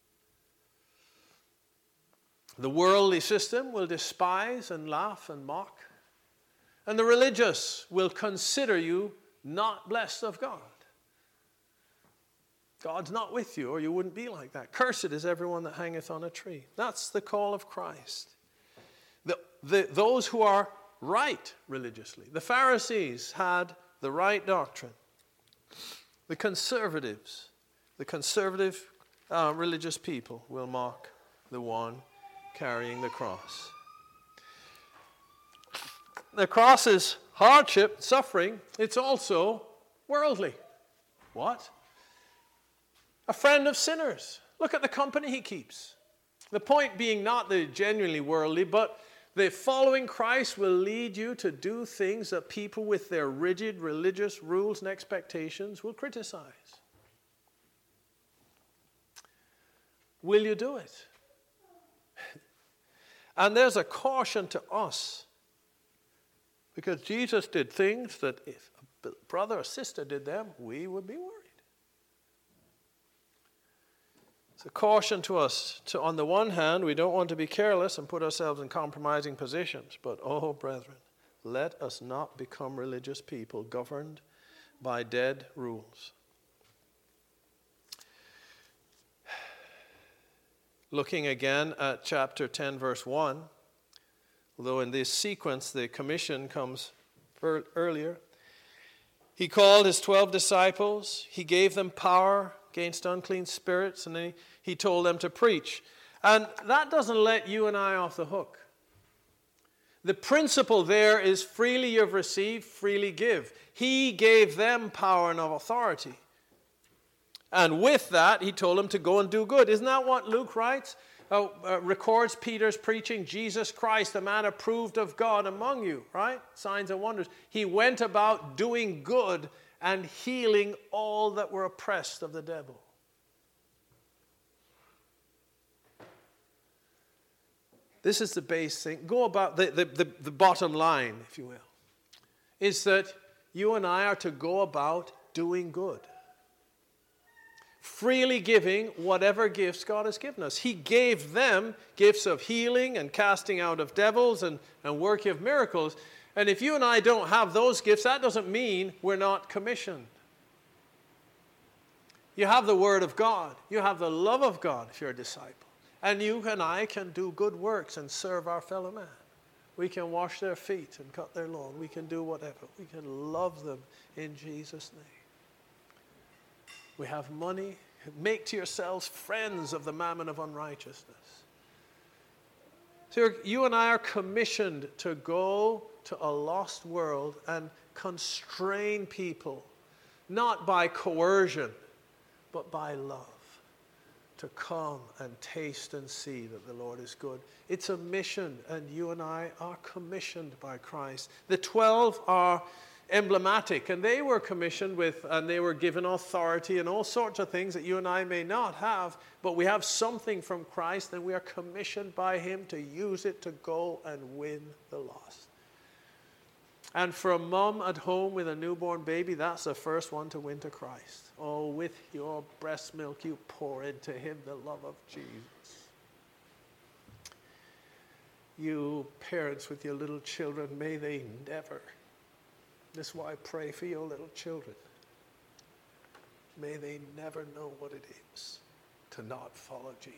The worldly system will despise and laugh and mock, and the religious will consider you not blessed of God. God's not with you, or you wouldn't be like that. Cursed is everyone that hangeth on a tree. That's the call of Christ. Those who are right religiously. The Pharisees had the right doctrine. The conservative religious people will mock the one carrying the cross. The cross is hardship, suffering. It's also worldly. What? A friend of sinners. Look at the company he keeps. The point being not the genuinely worldly, but the following Christ will lead you to do things that people with their rigid religious rules and expectations will criticize. Will you do it? And there's a caution to us, because Jesus did things that if a brother or sister did them, we would be worried. It's a caution to us to, on the one hand, we don't want to be careless and put ourselves in compromising positions, but oh, brethren, let us not become religious people governed by dead rules. Looking again at chapter 10, verse 1, although in this sequence the commission comes earlier, he called his 12 disciples, he gave them power against unclean spirits, and then he told them to preach. And that doesn't let you and I off the hook. The principle there is freely you've received, freely give. He gave them power and authority. And with that, he told them to go and do good. Isn't that what Luke writes? Records Peter's preaching, Jesus Christ, a man approved of God among you, right? Signs and wonders. He went about doing good and healing all that were oppressed of the devil. This is the base thing. Go about the bottom line, if you will, is that you and I are to go about doing good. Freely giving whatever gifts God has given us. He gave them gifts of healing and casting out of devils and working of miracles. And if you and I don't have those gifts, that doesn't mean we're not commissioned. You have the Word of God. You have the love of God if you're a disciple. And you and I can do good works and serve our fellow man. We can wash their feet and cut their lawn. We can do whatever. We can love them in Jesus' name. We have money. Make to yourselves friends of the mammon of unrighteousness. So you and I are commissioned to go to a lost world and constrain people, not by coercion, but by love, to come and taste and see that the Lord is good. It's a mission, and you and I are commissioned by Christ. The 12 are emblematic, and they were commissioned with, and they were given authority and all sorts of things that you and I may not have, but we have something from Christ, and we are commissioned by him to use it to go and win the lost. And for a mom at home with a newborn baby, that's the first one to win to Christ. Oh, with your breast milk you pour into him the love of Jesus. You parents with your little children, may they never, this is why I pray for your little children, may they never know what it is to not follow Jesus.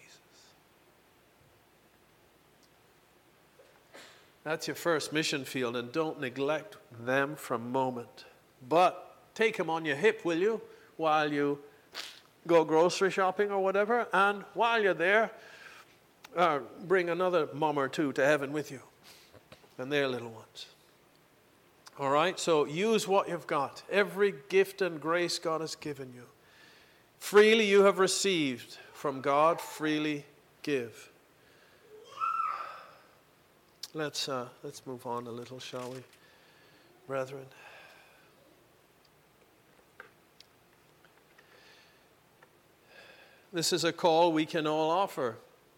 That's your first mission field, and don't neglect them for a moment. But take them on your hip, will you, while you go grocery shopping or whatever, and while you're there, bring another mom or two to heaven with you and their little ones. All right, so use what you've got. Every gift and grace God has given you. Freely you have received from God, freely give. Let's move on a little, shall we, brethren? This is a call we can all offer.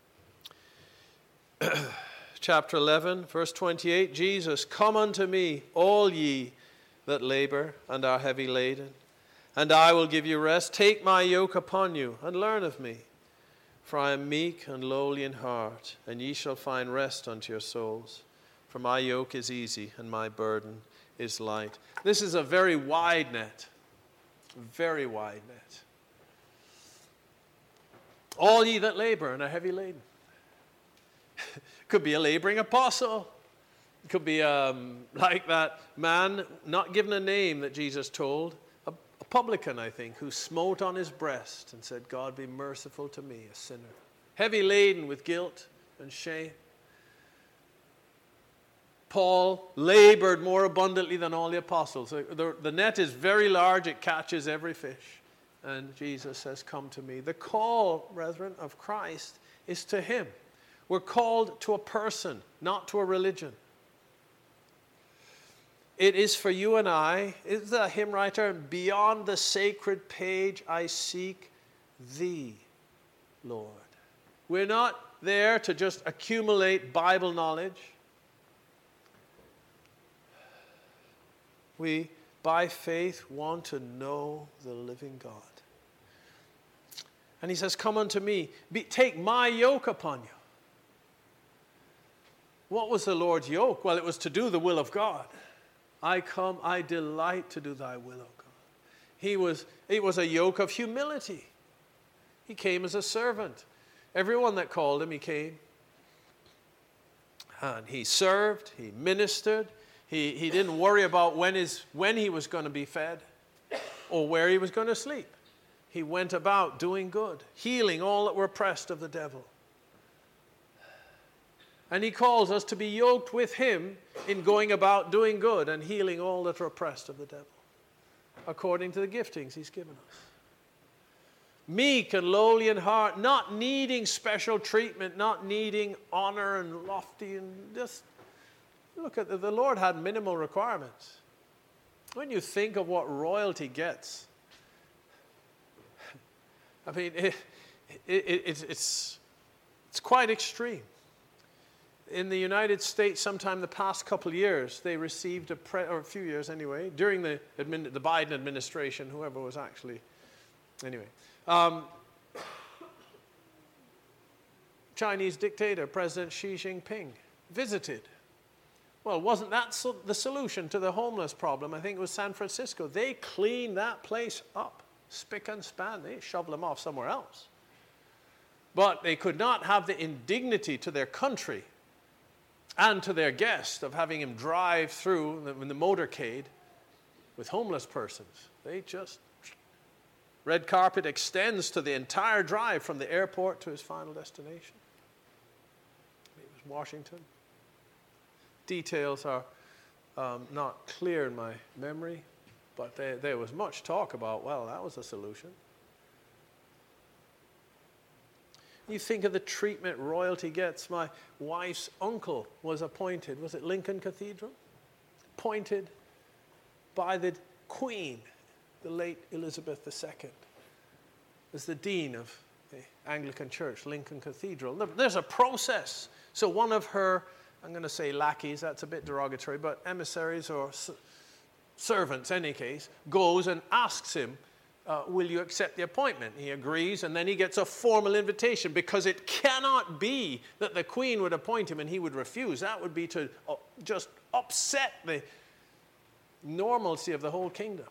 Chapter 11, verse 28, Jesus, come unto me, all ye that labor and are heavy laden, and I will give you rest. Take my yoke upon you, and learn of me. For I am meek and lowly in heart, and ye shall find rest unto your souls. For my yoke is easy, and my burden is light. This is a very wide net. Very wide net. All ye that labor and are heavy laden. Could be a laboring apostle. It could be like that man, not given a name that Jesus told, a publican, I think, who smote on his breast and said, God be merciful to me, a sinner. Heavy laden with guilt and shame. Paul labored more abundantly than all the apostles. The net is very large, it catches every fish. And Jesus says, come to me. The call, brethren, of Christ is to him. We're called to a person, not to a religion. It is for you and I, is the hymn writer, beyond the sacred page I seek thee, Lord. We're not there to just accumulate Bible knowledge. We, by faith, want to know the living God. And he says, come unto me, take my yoke upon you. What was the Lord's yoke? Well, it was to do the will of God. I come, I delight to do thy will, O God. It was a yoke of humility. He came as a servant. Everyone that called him, he came. And he served, he ministered. He didn't worry about when he was going to be fed or where he was going to sleep. He went about doing good, healing all that were oppressed of the devil. And he calls us to be yoked with him in going about doing good and healing all that are oppressed of the devil, according to the giftings he's given us. Meek and lowly in heart, not needing special treatment, not needing honor and lofty, and just look at the Lord had minimal requirements. When you think of what royalty gets, I mean, it's quite extreme. In the United States, sometime the past couple of years, they received or a few years anyway, during the Biden administration, whoever was actually, anyway. Chinese dictator, President Xi Jinping, visited. Well, wasn't that the solution to the homeless problem? I think it was San Francisco. They cleaned that place up, spick and span. They shoveled them off somewhere else. But they could not have the indignity to their country and to their guest of having him drive through in the motorcade with homeless persons. They just, red carpet extends to the entire drive from the airport to his final destination. It was Washington. Details are not clear in my memory, but there was much talk about, well, that was a solution. You think of the treatment royalty gets. My wife's uncle was appointed, was it Lincoln Cathedral? Appointed by the Queen, the late Elizabeth II, as the Dean of the Anglican Church, Lincoln Cathedral. There's a process. So one of her, I'm going to say lackeys, that's a bit derogatory, but emissaries or servants, in any case, goes and asks him, will you accept the appointment? He agrees, and then he gets a formal invitation, because it cannot be that the Queen would appoint him and he would refuse. That would be to just upset the normalcy of the whole kingdom.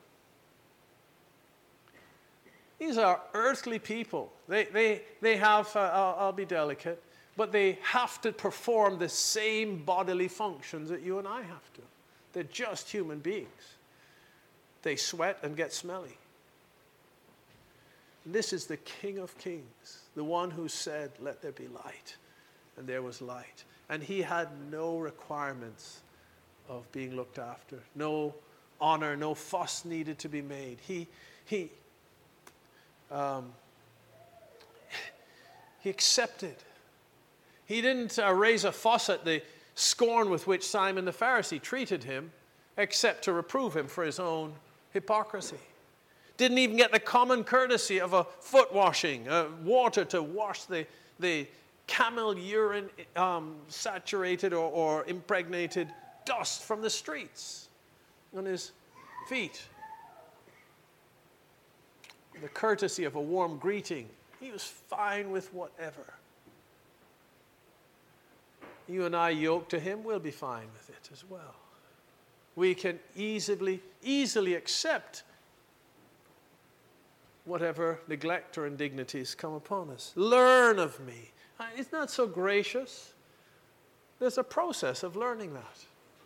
These are earthly people. They have, I'll be delicate, but they have to perform the same bodily functions that you and I have to. They're just human beings. They sweat and get smelly. And this is the King of Kings, the one who said, let there be light. And there was light. And he had no requirements of being looked after. No honor, no fuss needed to be made. He accepted. He didn't raise a fuss at the scorn with which Simon the Pharisee treated him, except to reprove him for his own hypocrisy. Didn't even get the common courtesy of a foot washing, water to wash the camel urine saturated or impregnated dust from the streets on his feet. The courtesy of a warm greeting. He was fine with whatever. You and I yoked to him, we'll be fine with it as well. We can easily accept whatever neglect or indignities come upon us. Learn of me. Isn't that so gracious? There's a process of learning that.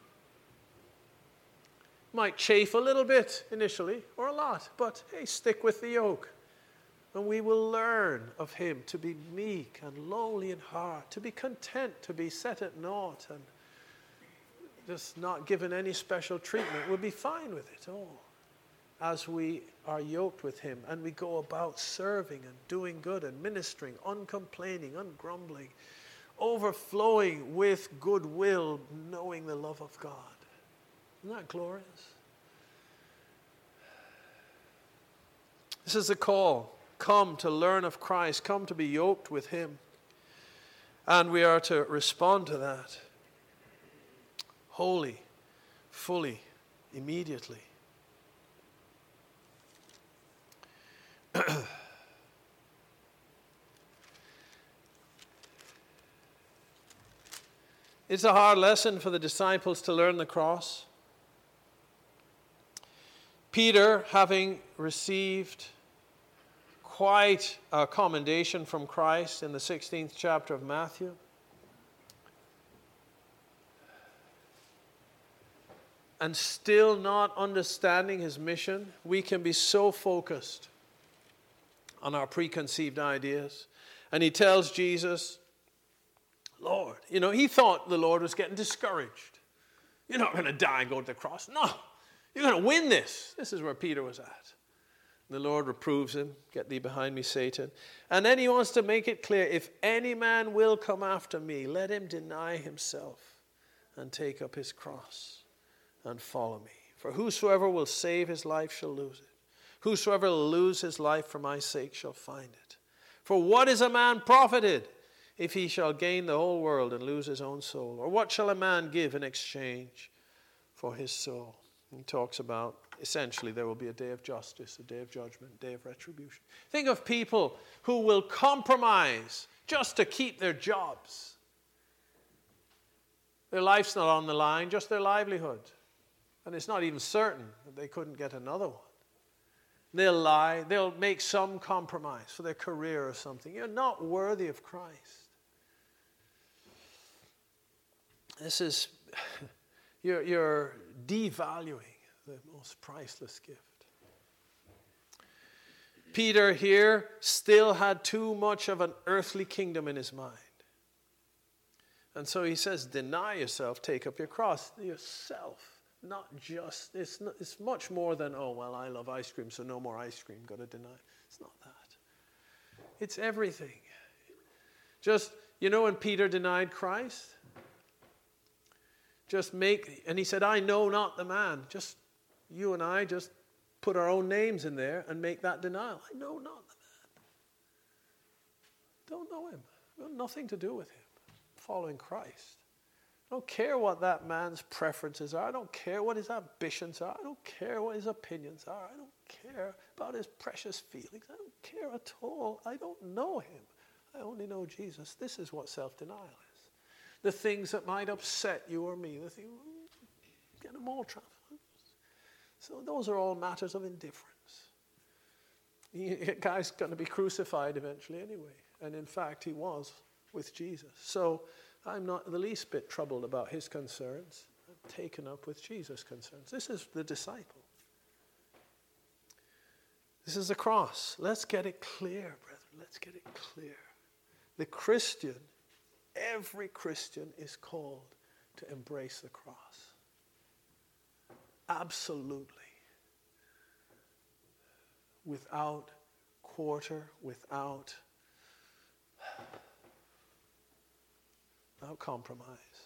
Might chafe a little bit initially, or a lot, but hey, stick with the yoke. And we will learn of him to be meek and lowly in heart, to be content, to be set at naught, and just not given any special treatment. We'll be fine with it all as we are yoked with him and we go about serving and doing good and ministering, uncomplaining, ungrumbling, overflowing with goodwill, knowing the love of God. Isn't that glorious? This is the call. Come to learn of Christ. Come to be yoked with him. And we are to respond to that. Wholly, fully, immediately. It's a hard lesson for the disciples to learn the cross. Peter, having received quite a commendation from Christ in the 16th chapter of Matthew, and still not understanding his mission, we can be so focused on our preconceived ideas. And he tells Jesus, Lord, he thought the Lord was getting discouraged. You're not going to die and go to the cross. No, you're going to win this. This is where Peter was at. The Lord reproves him, get thee behind me, Satan. And then he wants to make it clear, if any man will come after me, let him deny himself and take up his cross and follow me. For whosoever will save his life shall lose it. Whosoever will lose his life for my sake shall find it. For what is a man profited if he shall gain the whole world and lose his own soul? Or what shall a man give in exchange for his soul? He talks about, essentially, there will be a day of justice, a day of judgment, a day of retribution. Think of people who will compromise just to keep their jobs. Their life's not on the line, just their livelihood. And it's not even certain that they couldn't get another one. They'll lie, they'll make some compromise for their career or something. You're not worthy of Christ. This is, you're devaluing the most priceless gift. Peter here still had too much of an earthly kingdom in his mind. And so he says, deny yourself, take up your cross. Yourself. Not just, it's much more than, oh, well, I love ice cream, so no more ice cream, got to deny. It's not that. It's everything. Just, when Peter denied Christ, and he said, I know not the man. Just you and I just put our own names in there and make that denial. I know not the man. Don't know him. I've got nothing to do with him. I'm following Christ. I don't care what that man's preferences are. I don't care what his ambitions are. I don't care what his opinions are. I don't care about his precious feelings. I don't care at all. I don't know him. I only know Jesus. This is what self-denial is. The things that might upset you or me, the things, get them all trapped. So those are all matters of indifference. The guy's going to be crucified eventually anyway. And in fact, he was with Jesus. So I'm not the least bit troubled about his concerns. I'm taken up with Jesus' concerns. This is the disciple. This is the cross. Let's get it clear, brethren. Let's get it clear. The Christian, every Christian is called to embrace the cross. Absolutely. Without quarter, without compromise.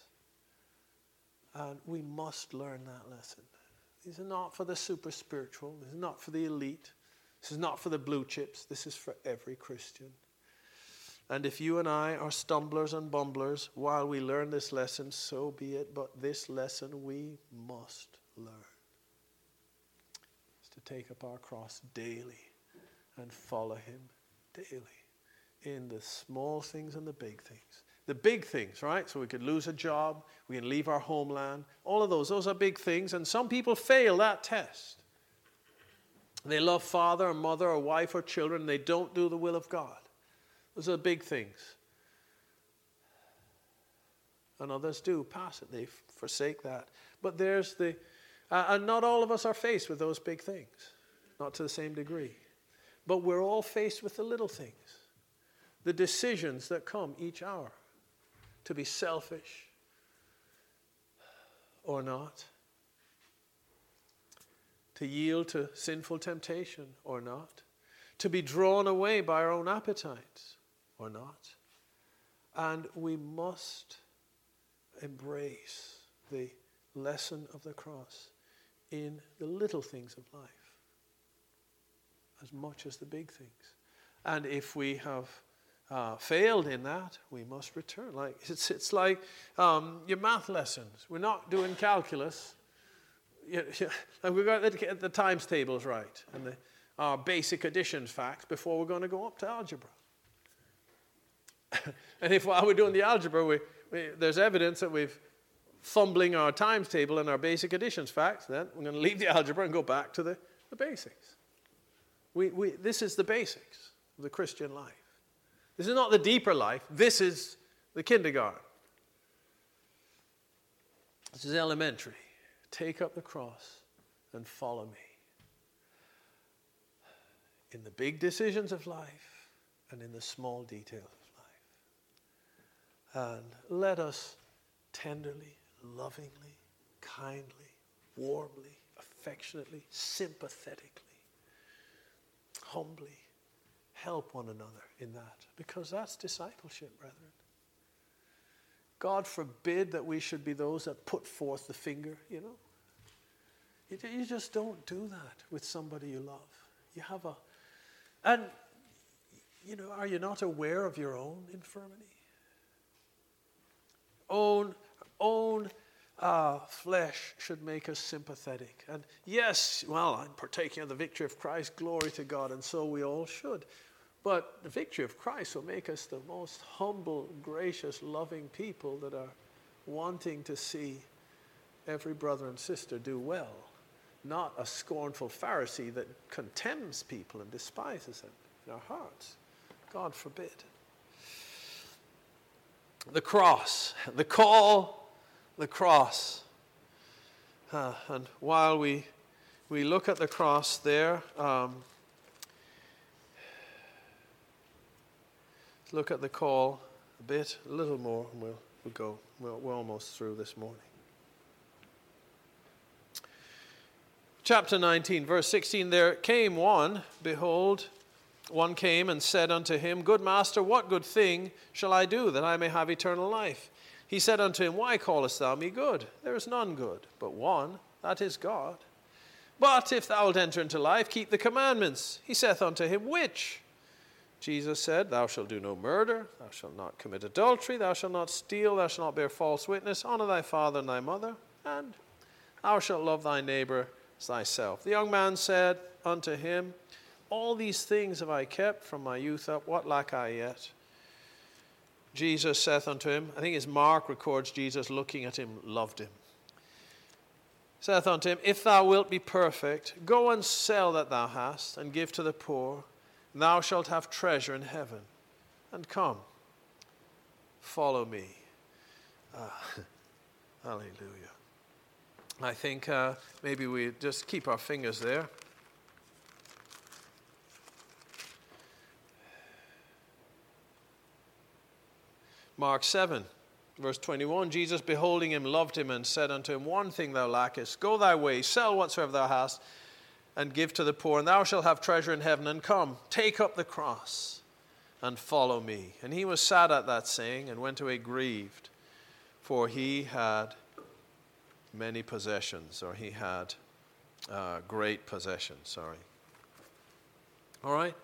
And we must learn that lesson. These are not for the super spiritual. This is not for the elite. This is not for the blue chips. This is for every Christian. And if you and I are stumblers and bumblers while we learn this lesson, so be it. But this lesson we must learn. Is to take up our cross daily and follow him daily in the small things and the big things. The big things, right? So we could lose a job, we can leave our homeland. All of those are big things. And some people fail that test. They love father or mother or wife or children. They don't do the will of God. Those are big things. And others do pass it. They forsake that. But there's the... and not all of us are faced with those big things. Not to the same degree. But we're all faced with the little things. The decisions that come each hour. To be selfish or not. To yield to sinful temptation or not. To be drawn away by our own appetites or not. And we must embrace the lesson of the cross in the little things of life as much as the big things. And if we have failed in that, we must return. Like it's like your math lessons. We're not doing calculus. And we've got the times tables right and our basic addition facts before we're going to go up to algebra. And if while we're doing the algebra, there's evidence that we've fumbling our times table and our basic additions facts, then we're going to leave the algebra and go back to the basics. This is the basics of the Christian life. This is not the deeper life. This is the kindergarten. This is elementary. Take up the cross and follow me. In the big decisions of life and in the small details of life. And let us tenderly, lovingly, kindly, warmly, affectionately, sympathetically, humbly help one another in that. Because that's discipleship, brethren. God forbid that we should be those that put forth the finger, you know. You just don't do that with somebody you love. You have and, you know, are you not aware of your own infirmity? Own flesh should make us sympathetic. And yes, well, I'm partaking of the victory of Christ, glory to God, and so we all should. But the victory of Christ will make us the most humble, gracious, loving people that are wanting to see every brother and sister do well. Not a scornful Pharisee that contemns people and despises them in our hearts. God forbid. The cross, the call, the cross. And while we look at the cross there, look at the call a little more, and we'll go. We're almost through this morning. Chapter 19, verse 16, there came one, behold, one came and said unto him, Good master, what good thing shall I do that I may have eternal life? He said unto him, Why callest thou me good? There is none good, but one, that is God. But if thou wilt enter into life, keep the commandments. He saith unto him, which? Jesus said, Thou shalt do no murder, thou shalt not commit adultery, thou shalt not steal, thou shalt not bear false witness, honor thy father and thy mother, and thou shalt love thy neighbor as thyself. The young man said unto him, All these things have I kept from my youth up, what lack I yet? Jesus saith unto him, I think it's Mark records Jesus looking at him, loved him. Saith unto him, If thou wilt be perfect, go and sell that thou hast, and give to the poor, and thou shalt have treasure in heaven. And come, follow me. Hallelujah. I think maybe we just keep our fingers there. Mark 7, verse 21, Jesus beholding him loved him and said unto him, One thing thou lackest, go thy way, sell whatsoever thou hast, and give to the poor, and thou shalt have treasure in heaven, and come, take up the cross, and follow me. And he was sad at that saying, and went away grieved, for he had many possessions, or he had great possessions, All right?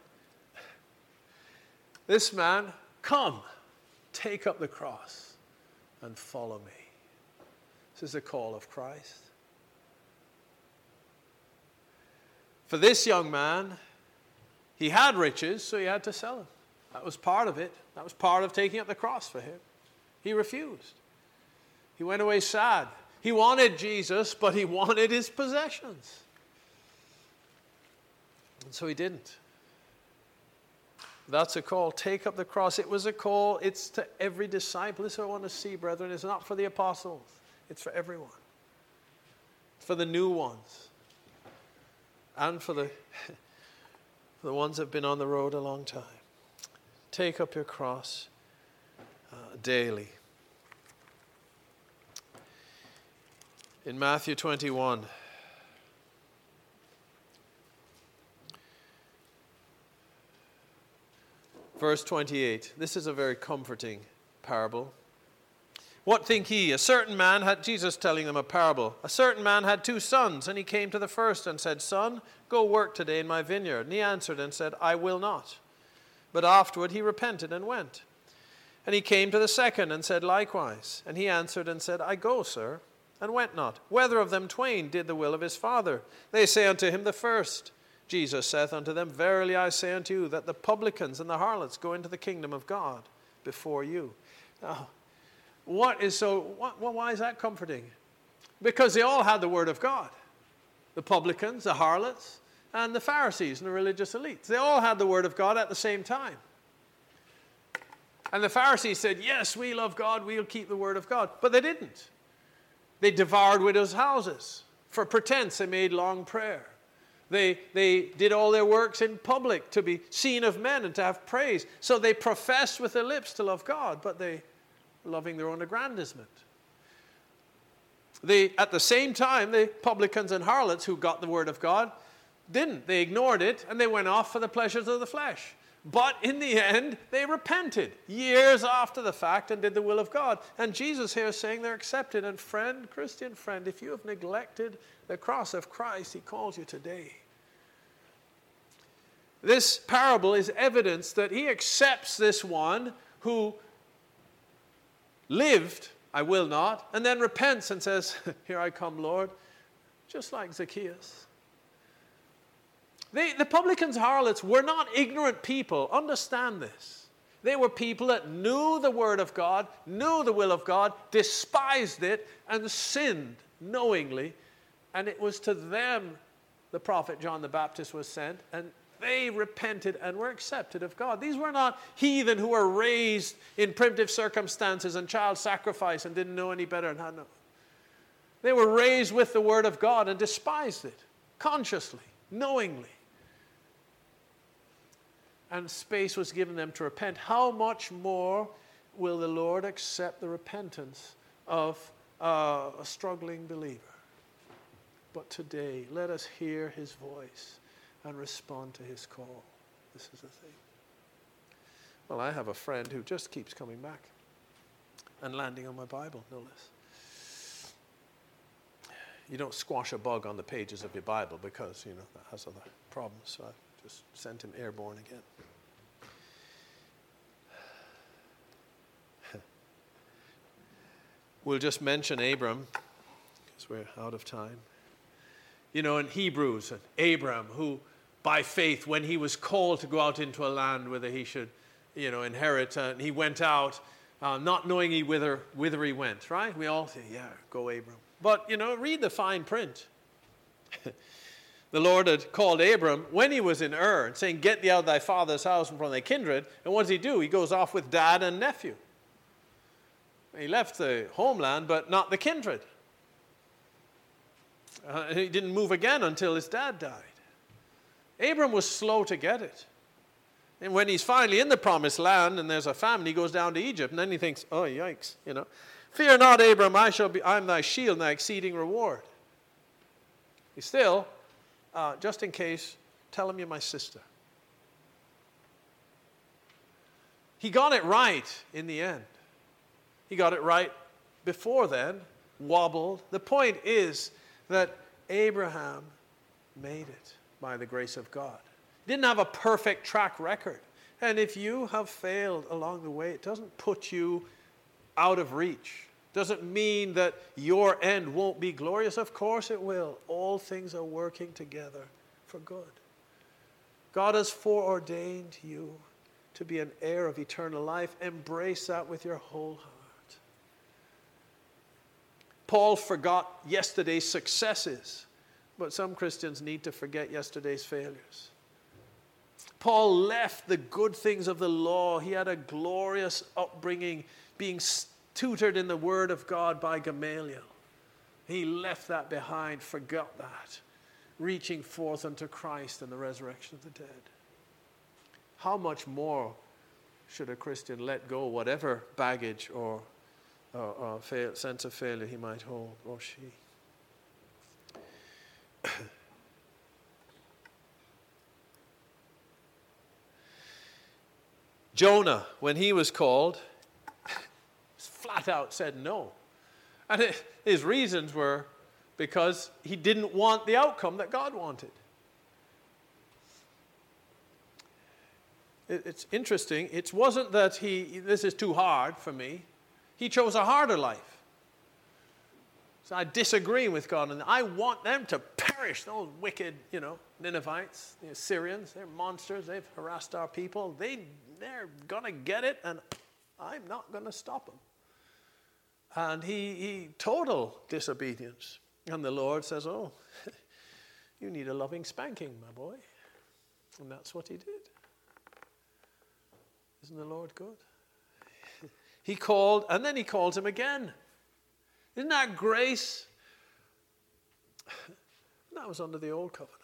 This man, come, take up the cross and follow me. This is the call of Christ. For this young man, he had riches, so he had to sell them. That was part of it. That was part of taking up the cross for him. He refused. He went away sad. He wanted Jesus, but he wanted his possessions. And so he didn't. That's a call. Take up the cross. It was a call. It's to every disciple. This is what I want to see, brethren. It's not for the apostles. It's for everyone. It's for the new ones. And for the ones that have been on the road a long time. Take up your cross daily. In Matthew 21, verse 28, this is a very comforting parable. What think ye? A certain man had, Jesus telling them a parable, a certain man had 2 sons, and he came to the first and said, Son, go work today in my vineyard. And he answered and said, I will not. But afterward he repented and went. And he came to the second and said likewise. And he answered and said, I go, sir, and went not. Whether of them twain did the will of his father? They say unto him, the first. Jesus saith unto them, Verily I say unto you, that the publicans and the harlots go into the kingdom of God before you. Now, why is that comforting? Because they all had the word of God. The publicans, the harlots, and the Pharisees and the religious elites. They all had the word of God at the same time. And the Pharisees said, yes, we love God, we'll keep the word of God. But they didn't. They devoured widows' houses. For pretense, they made long prayer. They did all their works in public to be seen of men and to have praise. So they professed with their lips to love God, but they were loving their own aggrandizement. At the same time, the publicans and harlots who got the word of God didn't. They ignored it and they went off for the pleasures of the flesh. But in the end, they repented years after the fact and did the will of God. And Jesus here is saying they're accepted. And friend, Christian friend, if you have neglected the cross of Christ, he calls you today. This parable is evidence that he accepts this one who lived, I will not, and then repents and says, here I come, Lord, just like Zacchaeus. The publicans, harlots were not ignorant people. Understand this. They were people that knew the word of God, knew the will of God, despised it, and sinned knowingly. And it was to them the prophet John the Baptist was sent, and they repented and were accepted of God. These were not heathen who were raised in primitive circumstances and child sacrifice and didn't know any better and had no. They were raised with the word of God and despised it consciously, knowingly. And space was given them to repent. How much more will the Lord accept the repentance of a struggling believer? But today, let us hear his voice and respond to his call. This is the thing. Well, I have a friend who just keeps coming back and landing on my Bible, no less. you don't squash a bug on the pages of your Bible because, that has other problems. So I just sent him airborne again. We'll just mention Abram because we're out of time. In Hebrews, Abram, who by faith, when he was called to go out into a land whether he should, inherit, and he went out not knowing whither he went, right? We all say, yeah, go Abram. But, read the fine print. The Lord had called Abram when he was in Ur and saying, get thee out of thy father's house and from thy kindred. And what does he do? He goes off with dad and nephew. He left the homeland, but not the kindred. He didn't move again until his dad died. Abram was slow to get it. And when he's finally in the promised land and there's a famine, he goes down to Egypt. And then he thinks, oh, yikes, Fear not, Abram, I'm thy shield and thy exceeding reward. He still, just in case, tell him you're my sister. He got it right in the end. He got it right before then, wobbled. The point is that Abraham made it by the grace of God. He didn't have a perfect track record. And if you have failed along the way, it doesn't put you out of reach. Doesn't mean that your end won't be glorious. Of course it will. All things are working together for good. God has foreordained you to be an heir of eternal life. Embrace that with your whole heart. Paul forgot yesterday's successes, but some Christians need to forget yesterday's failures. Paul left the good things of the law. He had a glorious upbringing, being tutored in the Word of God by Gamaliel. He left that behind, forgot that, reaching forth unto Christ and the resurrection of the dead. How much more should a Christian let go whatever baggage or sense of failure he might hold, or she? Jonah, when he was called, flat out said no. And his reasons were because he didn't want the outcome that God wanted. It's interesting. It wasn't that this is too hard for me. He chose a harder life. So I disagree with God, and I want them to perish, those wicked, Ninevites, the Assyrians. They're monsters. They've harassed our people. They're going to get it, and I'm not going to stop them. And he total disobedience. And the Lord says, oh, you need a loving spanking, my boy. And that's what he did. Isn't the Lord good? He called, and then he calls him again. Isn't that grace? That was under the old covenant.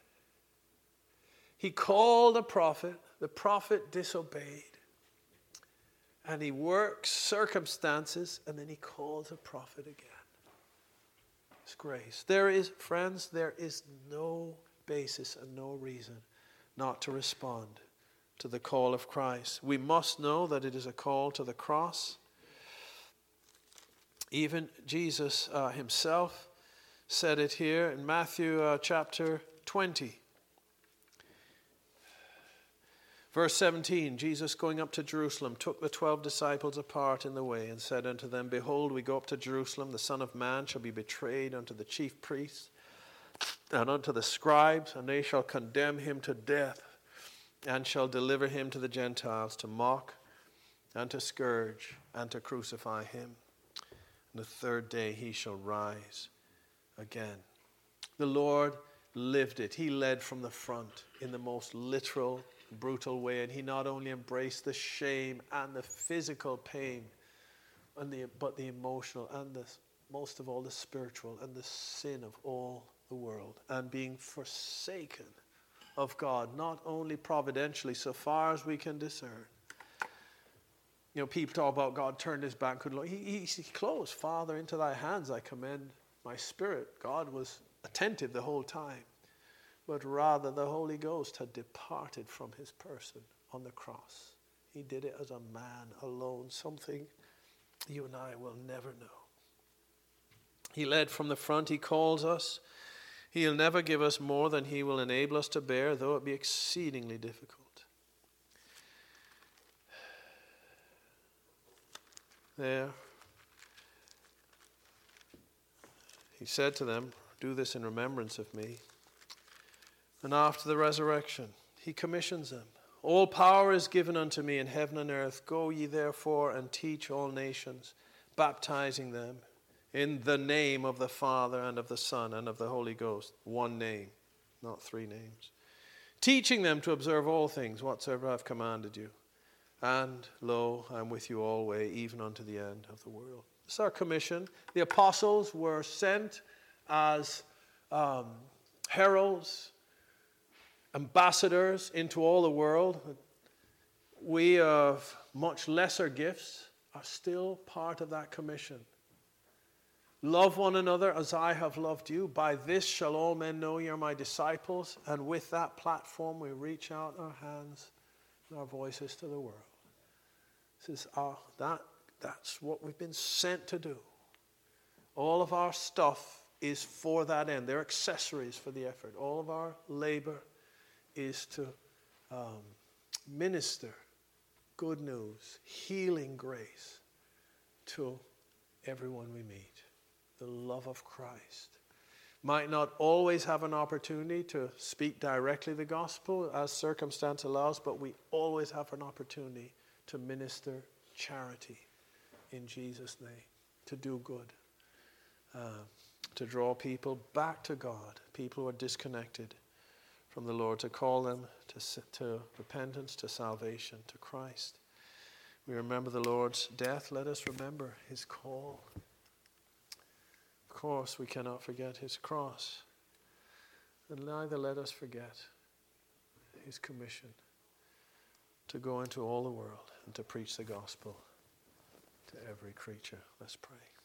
He called a prophet. The prophet disobeyed. And he works circumstances, and then he calls a prophet again. It's grace. Friends, there is no basis and no reason not to respond to the call of Christ. We must know that it is a call to the cross. Even Jesus himself said it here in Matthew chapter 20. Verse 17, Jesus going up to Jerusalem took the 12 disciples apart in the way and said unto them, Behold, we go up to Jerusalem. The Son of Man shall be betrayed unto the chief priests and unto the scribes, and they shall condemn him to death and shall deliver him to the Gentiles to mock and to scourge and to crucify him. And the third day he shall rise again. The Lord lived it. He led from the front in the most literal, brutal way. And he not only embraced the shame and the physical pain, but the emotional and most of all the spiritual and the sin of all the world. And being forsaken of God, not only providentially, so far as we can discern. People talk about God turned his back. He closed. Father, into thy hands I commend my spirit. God was attentive the whole time. But rather the Holy Ghost had departed from his person on the cross. He did it as a man alone, something you and I will never know. He led from the front. He calls us. He'll never give us more than he will enable us to bear, though it be exceedingly difficult. There, he said to them, do this in remembrance of me. And after the resurrection, he commissions them. All power is given unto me in heaven and earth. Go ye therefore and teach all nations, baptizing them in the name of the Father and of the Son and of the Holy Ghost. One name, not three names. Teaching them to observe all things whatsoever I have commanded you. And lo, I am with you always, even unto the end of the world. This is our commission. The apostles were sent as heralds, ambassadors into all the world. We of much lesser gifts are still part of that commission. Love one another as I have loved you. By this shall all men know ye are my disciples. And with that platform we reach out our hands and our voices to the world. This is that's what we've been sent to do. All of our stuff is for that end. They're accessories for the effort. All of our labor is to minister good news, healing grace to everyone we meet. The love of Christ. Might not always have an opportunity to speak directly the gospel as circumstance allows, but we always have an opportunity to minister charity in Jesus' name, to do good, to draw people back to God, people who are disconnected from the Lord, to call them to repentance, to salvation, to Christ. We remember the Lord's death. Let us remember his call. Of course, we cannot forget his cross. And neither let us forget his commission to go into all the world and to preach the gospel to every creature. Let's pray.